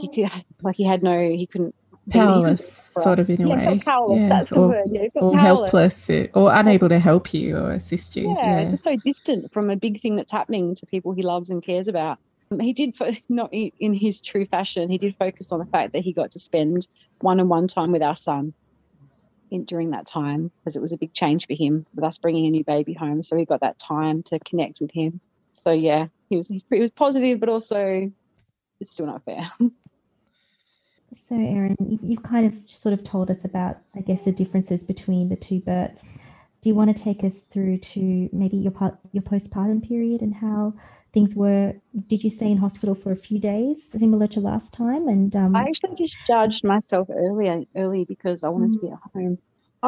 he couldn't. Powerless, sort of, in a way. Powerless, that's the word. Yeah, or helpless, or unable to help you or assist you. Yeah, just so distant from a big thing that's happening to people he loves and cares about. He did, not in his true fashion, he did focus on the fact that he got to spend one-on-one time with our son during that time, because it was a big change for him with us bringing a new baby home. So he got that time to connect with him. So yeah, he was positive, but also it's still not fair. So Erin, you've kind of sort of told us about, I guess, the differences between the 2 births. Do you want to take us through to maybe your postpartum period and how things were? Did you stay in hospital for a few days, similar to last time? And I actually discharged myself early because I wanted to be at home.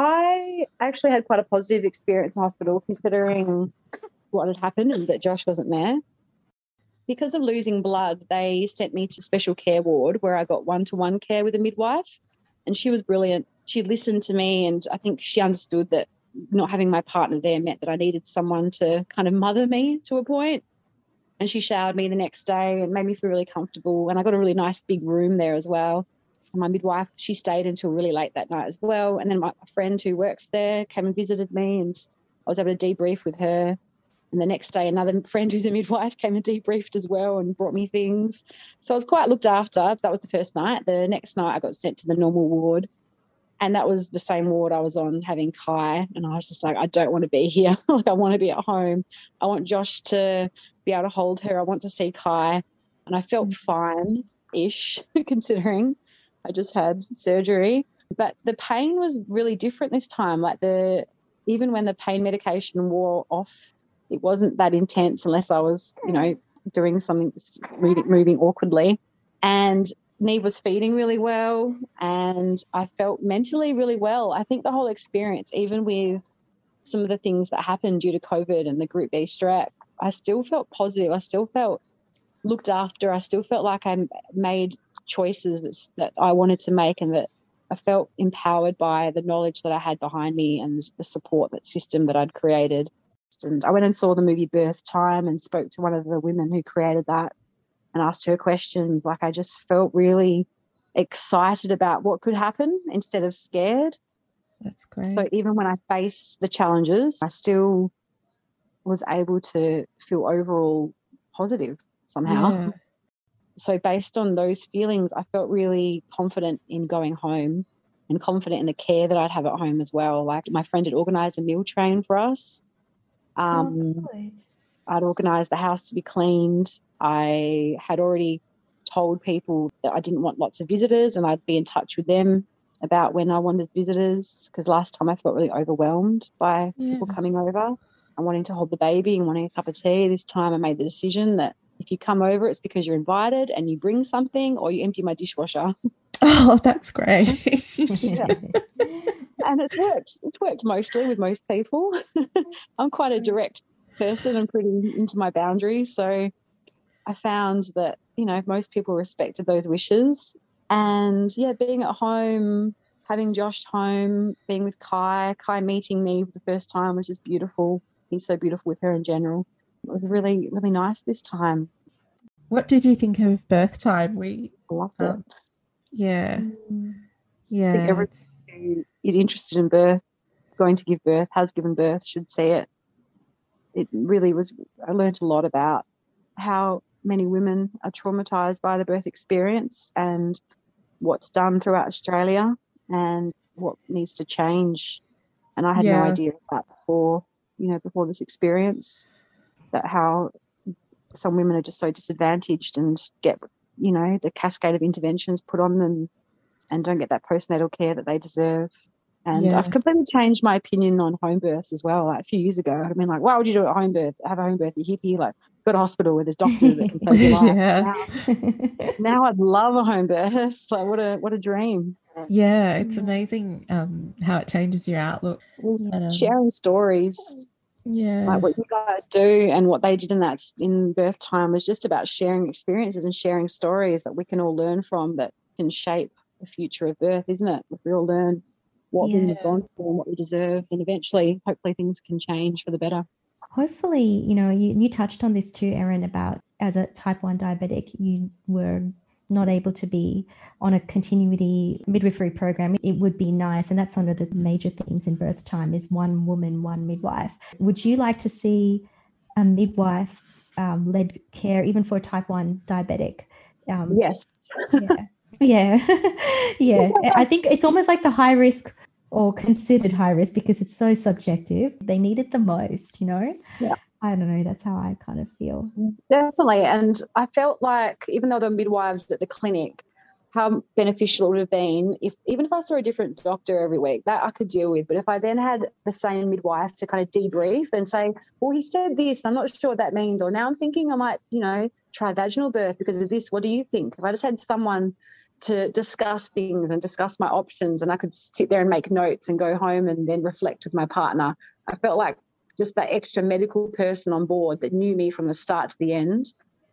I actually had quite a positive experience in hospital, considering what had happened and that Josh wasn't there. Because of losing blood, they sent me to special care ward, where I got one-to-one care with a midwife, and she was brilliant. She listened to me, and I think she understood that not having my partner there meant that I needed someone to kind of mother me to a point. And she showered me the next day and made me feel really comfortable. And I got a really nice big room there as well. And my midwife, she stayed until really late that night as well. And then my friend who works there came and visited me, and I was able to debrief with her. And the next day, another friend who's a midwife came and debriefed as well and brought me things. So I was quite looked after. That was the first night. The next night I got sent to the normal ward, and that was the same ward I was on having Kai. And I was just like, I don't want to be here. Like, I want to be at home. I want Josh to be able to hold her. I want to see Kai. And I felt fine-ish, considering I just had surgery. But the pain was really different this time. Like, even when the pain medication wore off, it wasn't that intense unless I was, doing something, moving awkwardly. And Neve was feeding really well, and I felt mentally really well. I think the whole experience, even with some of the things that happened due to COVID and the Group B strep, I still felt positive. I still felt looked after. I still felt like I made choices that I wanted to make, and that I felt empowered by the knowledge that I had behind me and the support system that I'd created. And I went and saw the movie Birth Time and spoke to one of the women who created that and asked her questions. Like, I just felt really excited about what could happen instead of scared. That's great. So even when I face the challenges, I still was able to feel overall positive somehow. Yeah. So based on those feelings, I felt really confident in going home and confident in the care that I'd have at home as well. Like my friend had organised a meal train for us. Good. I'd organised the house to be cleaned. I had already told people that I didn't want lots of visitors, and I'd be in touch with them about when I wanted visitors, because last time I felt really overwhelmed by people coming over and wanting to hold the baby and wanting a cup of tea. This time I made the decision that if you come over, it's because you're invited and you bring something, or you empty my dishwasher. Oh, that's great. And it's worked. It's worked mostly with most people. I'm quite a direct person and pretty into my boundaries. So I found that, you know, most people respected those wishes. And yeah, being at home, having Josh home, being with Kai meeting me for the first time was just beautiful. He's so beautiful with her in general. It was really, really nice this time. What did you think of birth time? We loved it. Yeah. I think everyone who is interested in birth, going to give birth, has given birth, should see it. It really was, I learned a lot about how many women are traumatised by the birth experience and what's done throughout Australia and what needs to change. And I had no idea of that before this experience, that how some women are just so disadvantaged and get, you know, the cascade of interventions put on them and don't get that postnatal care that they deserve. And I've completely changed my opinion on home births as well. Like a few years ago, I'd been like, why would you do a home birth? Have a home birth, you hippie, like go to hospital where there's doctors that can save your life. Now I'd love a home birth. Like what a dream. Yeah, it's amazing how it changes your outlook. Sharing stories. Like what you guys do and what they did in birth time was just about sharing experiences and sharing stories that we can all learn from, that can shape the future of birth, isn't it? If we all learn what we've gone through and what we deserve, and eventually hopefully things can change for the better. Hopefully, you know, you touched on this too, Erin, about as a type 1 diabetic, you were not able to be on a continuity midwifery program. It would be nice, and that's one of the major themes in birth time, is one woman, one midwife. Would you like to see a midwife led care even for a type 1 diabetic? Yes. Yeah. I think it's almost like the high risk, or considered high risk, because it's so subjective. They need it the most, you know? Yeah. I don't know. That's how I kind of feel. Definitely. And I felt like, even though the midwives at the clinic, how beneficial it would have been even if I saw a different doctor every week, that I could deal with. But if I then had the same midwife to kind of debrief and say, well, he said this, I'm not sure what that means, or now I'm thinking I might, you know, try vaginal birth because of this. What do you think? If I just had someone to discuss things and discuss my options, and I could sit there and make notes and go home and then reflect with my partner, I felt like just that extra medical person on board that knew me from the start to the end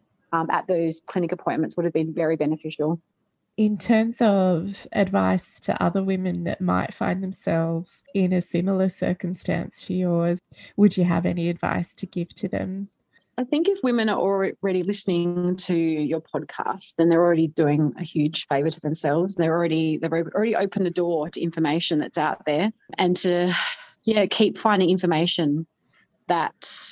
at those clinic appointments would have been very beneficial. In terms of advice to other women that might find themselves in a similar circumstance to yours, would you have any advice to give to them? I think if women are already listening to your podcast, then they're already doing a huge favour to themselves. They've already opened the door to information that's out there, and to keep finding information that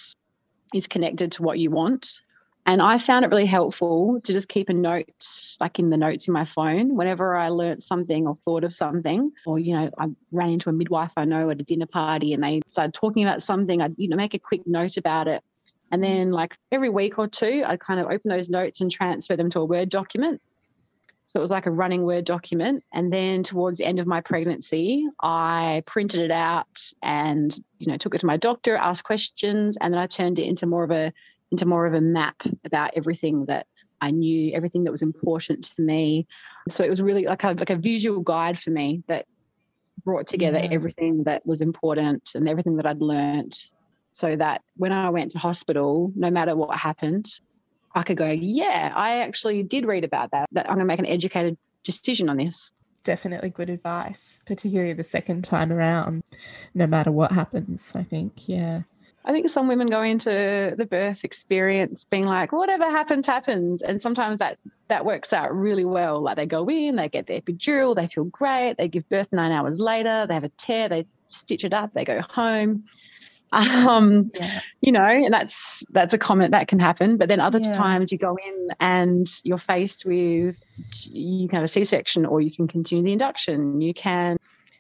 is connected to what you want. And I found it really helpful to just keep a note, like in the notes in my phone, whenever I learnt something or thought of something, or, you know, I ran into a midwife I know at a dinner party and they started talking about something, I'd, you know, make a quick note about it. And then like every week or two, I kind of open those notes and transfer them to a Word document. So it was like a running Word document. And then towards the end of my pregnancy, I printed it out and, you know, took it to my doctor, asked questions, and then I turned it into more of a map about everything that I knew, everything that was important to me. So it was really like a visual guide for me that brought together everything that was important and everything that I'd learnt, so that when I went to hospital, no matter what happened, I could go, yeah, I actually did read about that I'm going to make an educated decision on this. Definitely good advice, particularly the second time around, no matter what happens, I think. Yeah. I think some women go into the birth experience being like, whatever happens, happens. And sometimes that works out really well. Like they go in, they get their epidural, they feel great, they give birth 9 hours later, they have a tear, they stitch it up, they go home. You know, and that's a comment that can happen. But then other times you go in and you're faced with, you can have a C-section or you can continue the induction. You can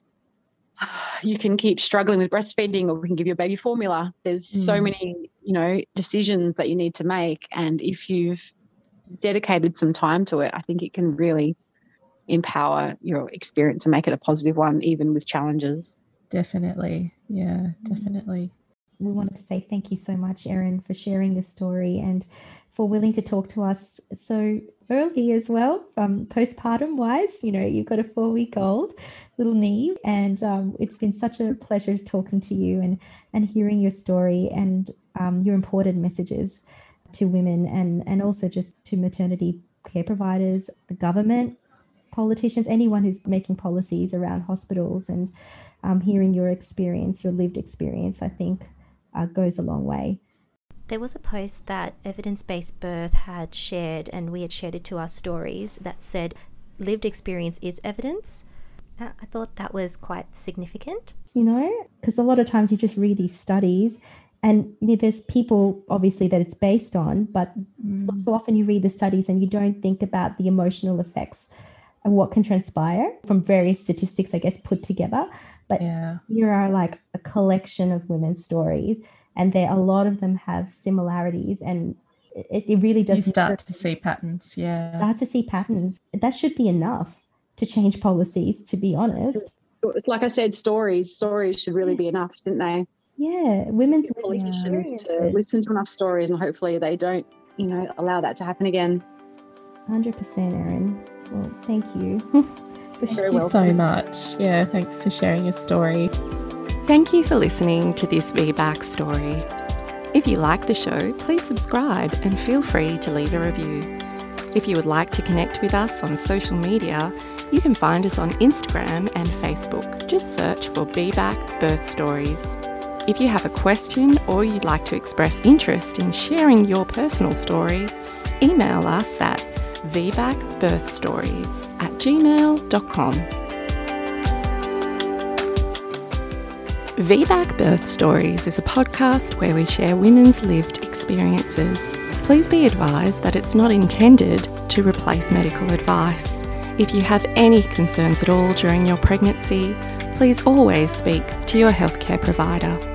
keep struggling with breastfeeding, or we can give you a baby formula. There's so many, you know, decisions that you need to make. And if you've dedicated some time to it, I think it can really empower your experience and make it a positive one, even with challenges. Definitely. Yeah, definitely. We wanted to say thank you so much, Erin, for sharing this story and for willing to talk to us so early as well, from postpartum wise. You know, you've got a 4-week-old little Neve, and it's been such a pleasure talking to you and hearing your story and your important messages to women and also just to maternity care providers, the government, politicians, anyone who's making policies around hospitals. And hearing your experience, your lived experience, I think goes a long way. There was a post that Evidence-Based Birth had shared, and we had shared it to our stories, that said lived experience is evidence. I thought that was quite significant. You know, because a lot of times you just read these studies and you know, there's people obviously that it's based on, but so often you read the studies and you don't think about the emotional effects and what can transpire from various statistics, I guess, put together. But here are like a collection of women's stories, and a lot of them have similarities, and it really does. You start to see patterns, Start to see patterns. That should be enough to change policies, to be honest. Like I said, stories should really be enough, shouldn't they? Yeah, women's politicians to listen to enough stories, and hopefully they don't, you know, allow that to happen again. 100%, Erin. Well, thank you. Thank you so much. Yeah, thanks for sharing your story. Thank you for listening to this VBAC story. If you like the show, please subscribe and feel free to leave a review. If you would like to connect with us on social media, you can find us on Instagram and Facebook. Just search for VBAC Birth Stories. If you have a question or you'd like to express interest in sharing your personal story, email us at vbacbirthstories@gmail.com. VBAC Birth Stories is a podcast where we share women's lived experiences. Please be advised that it's not intended to replace medical advice. If you have any concerns at all during your pregnancy, please always speak to your healthcare provider.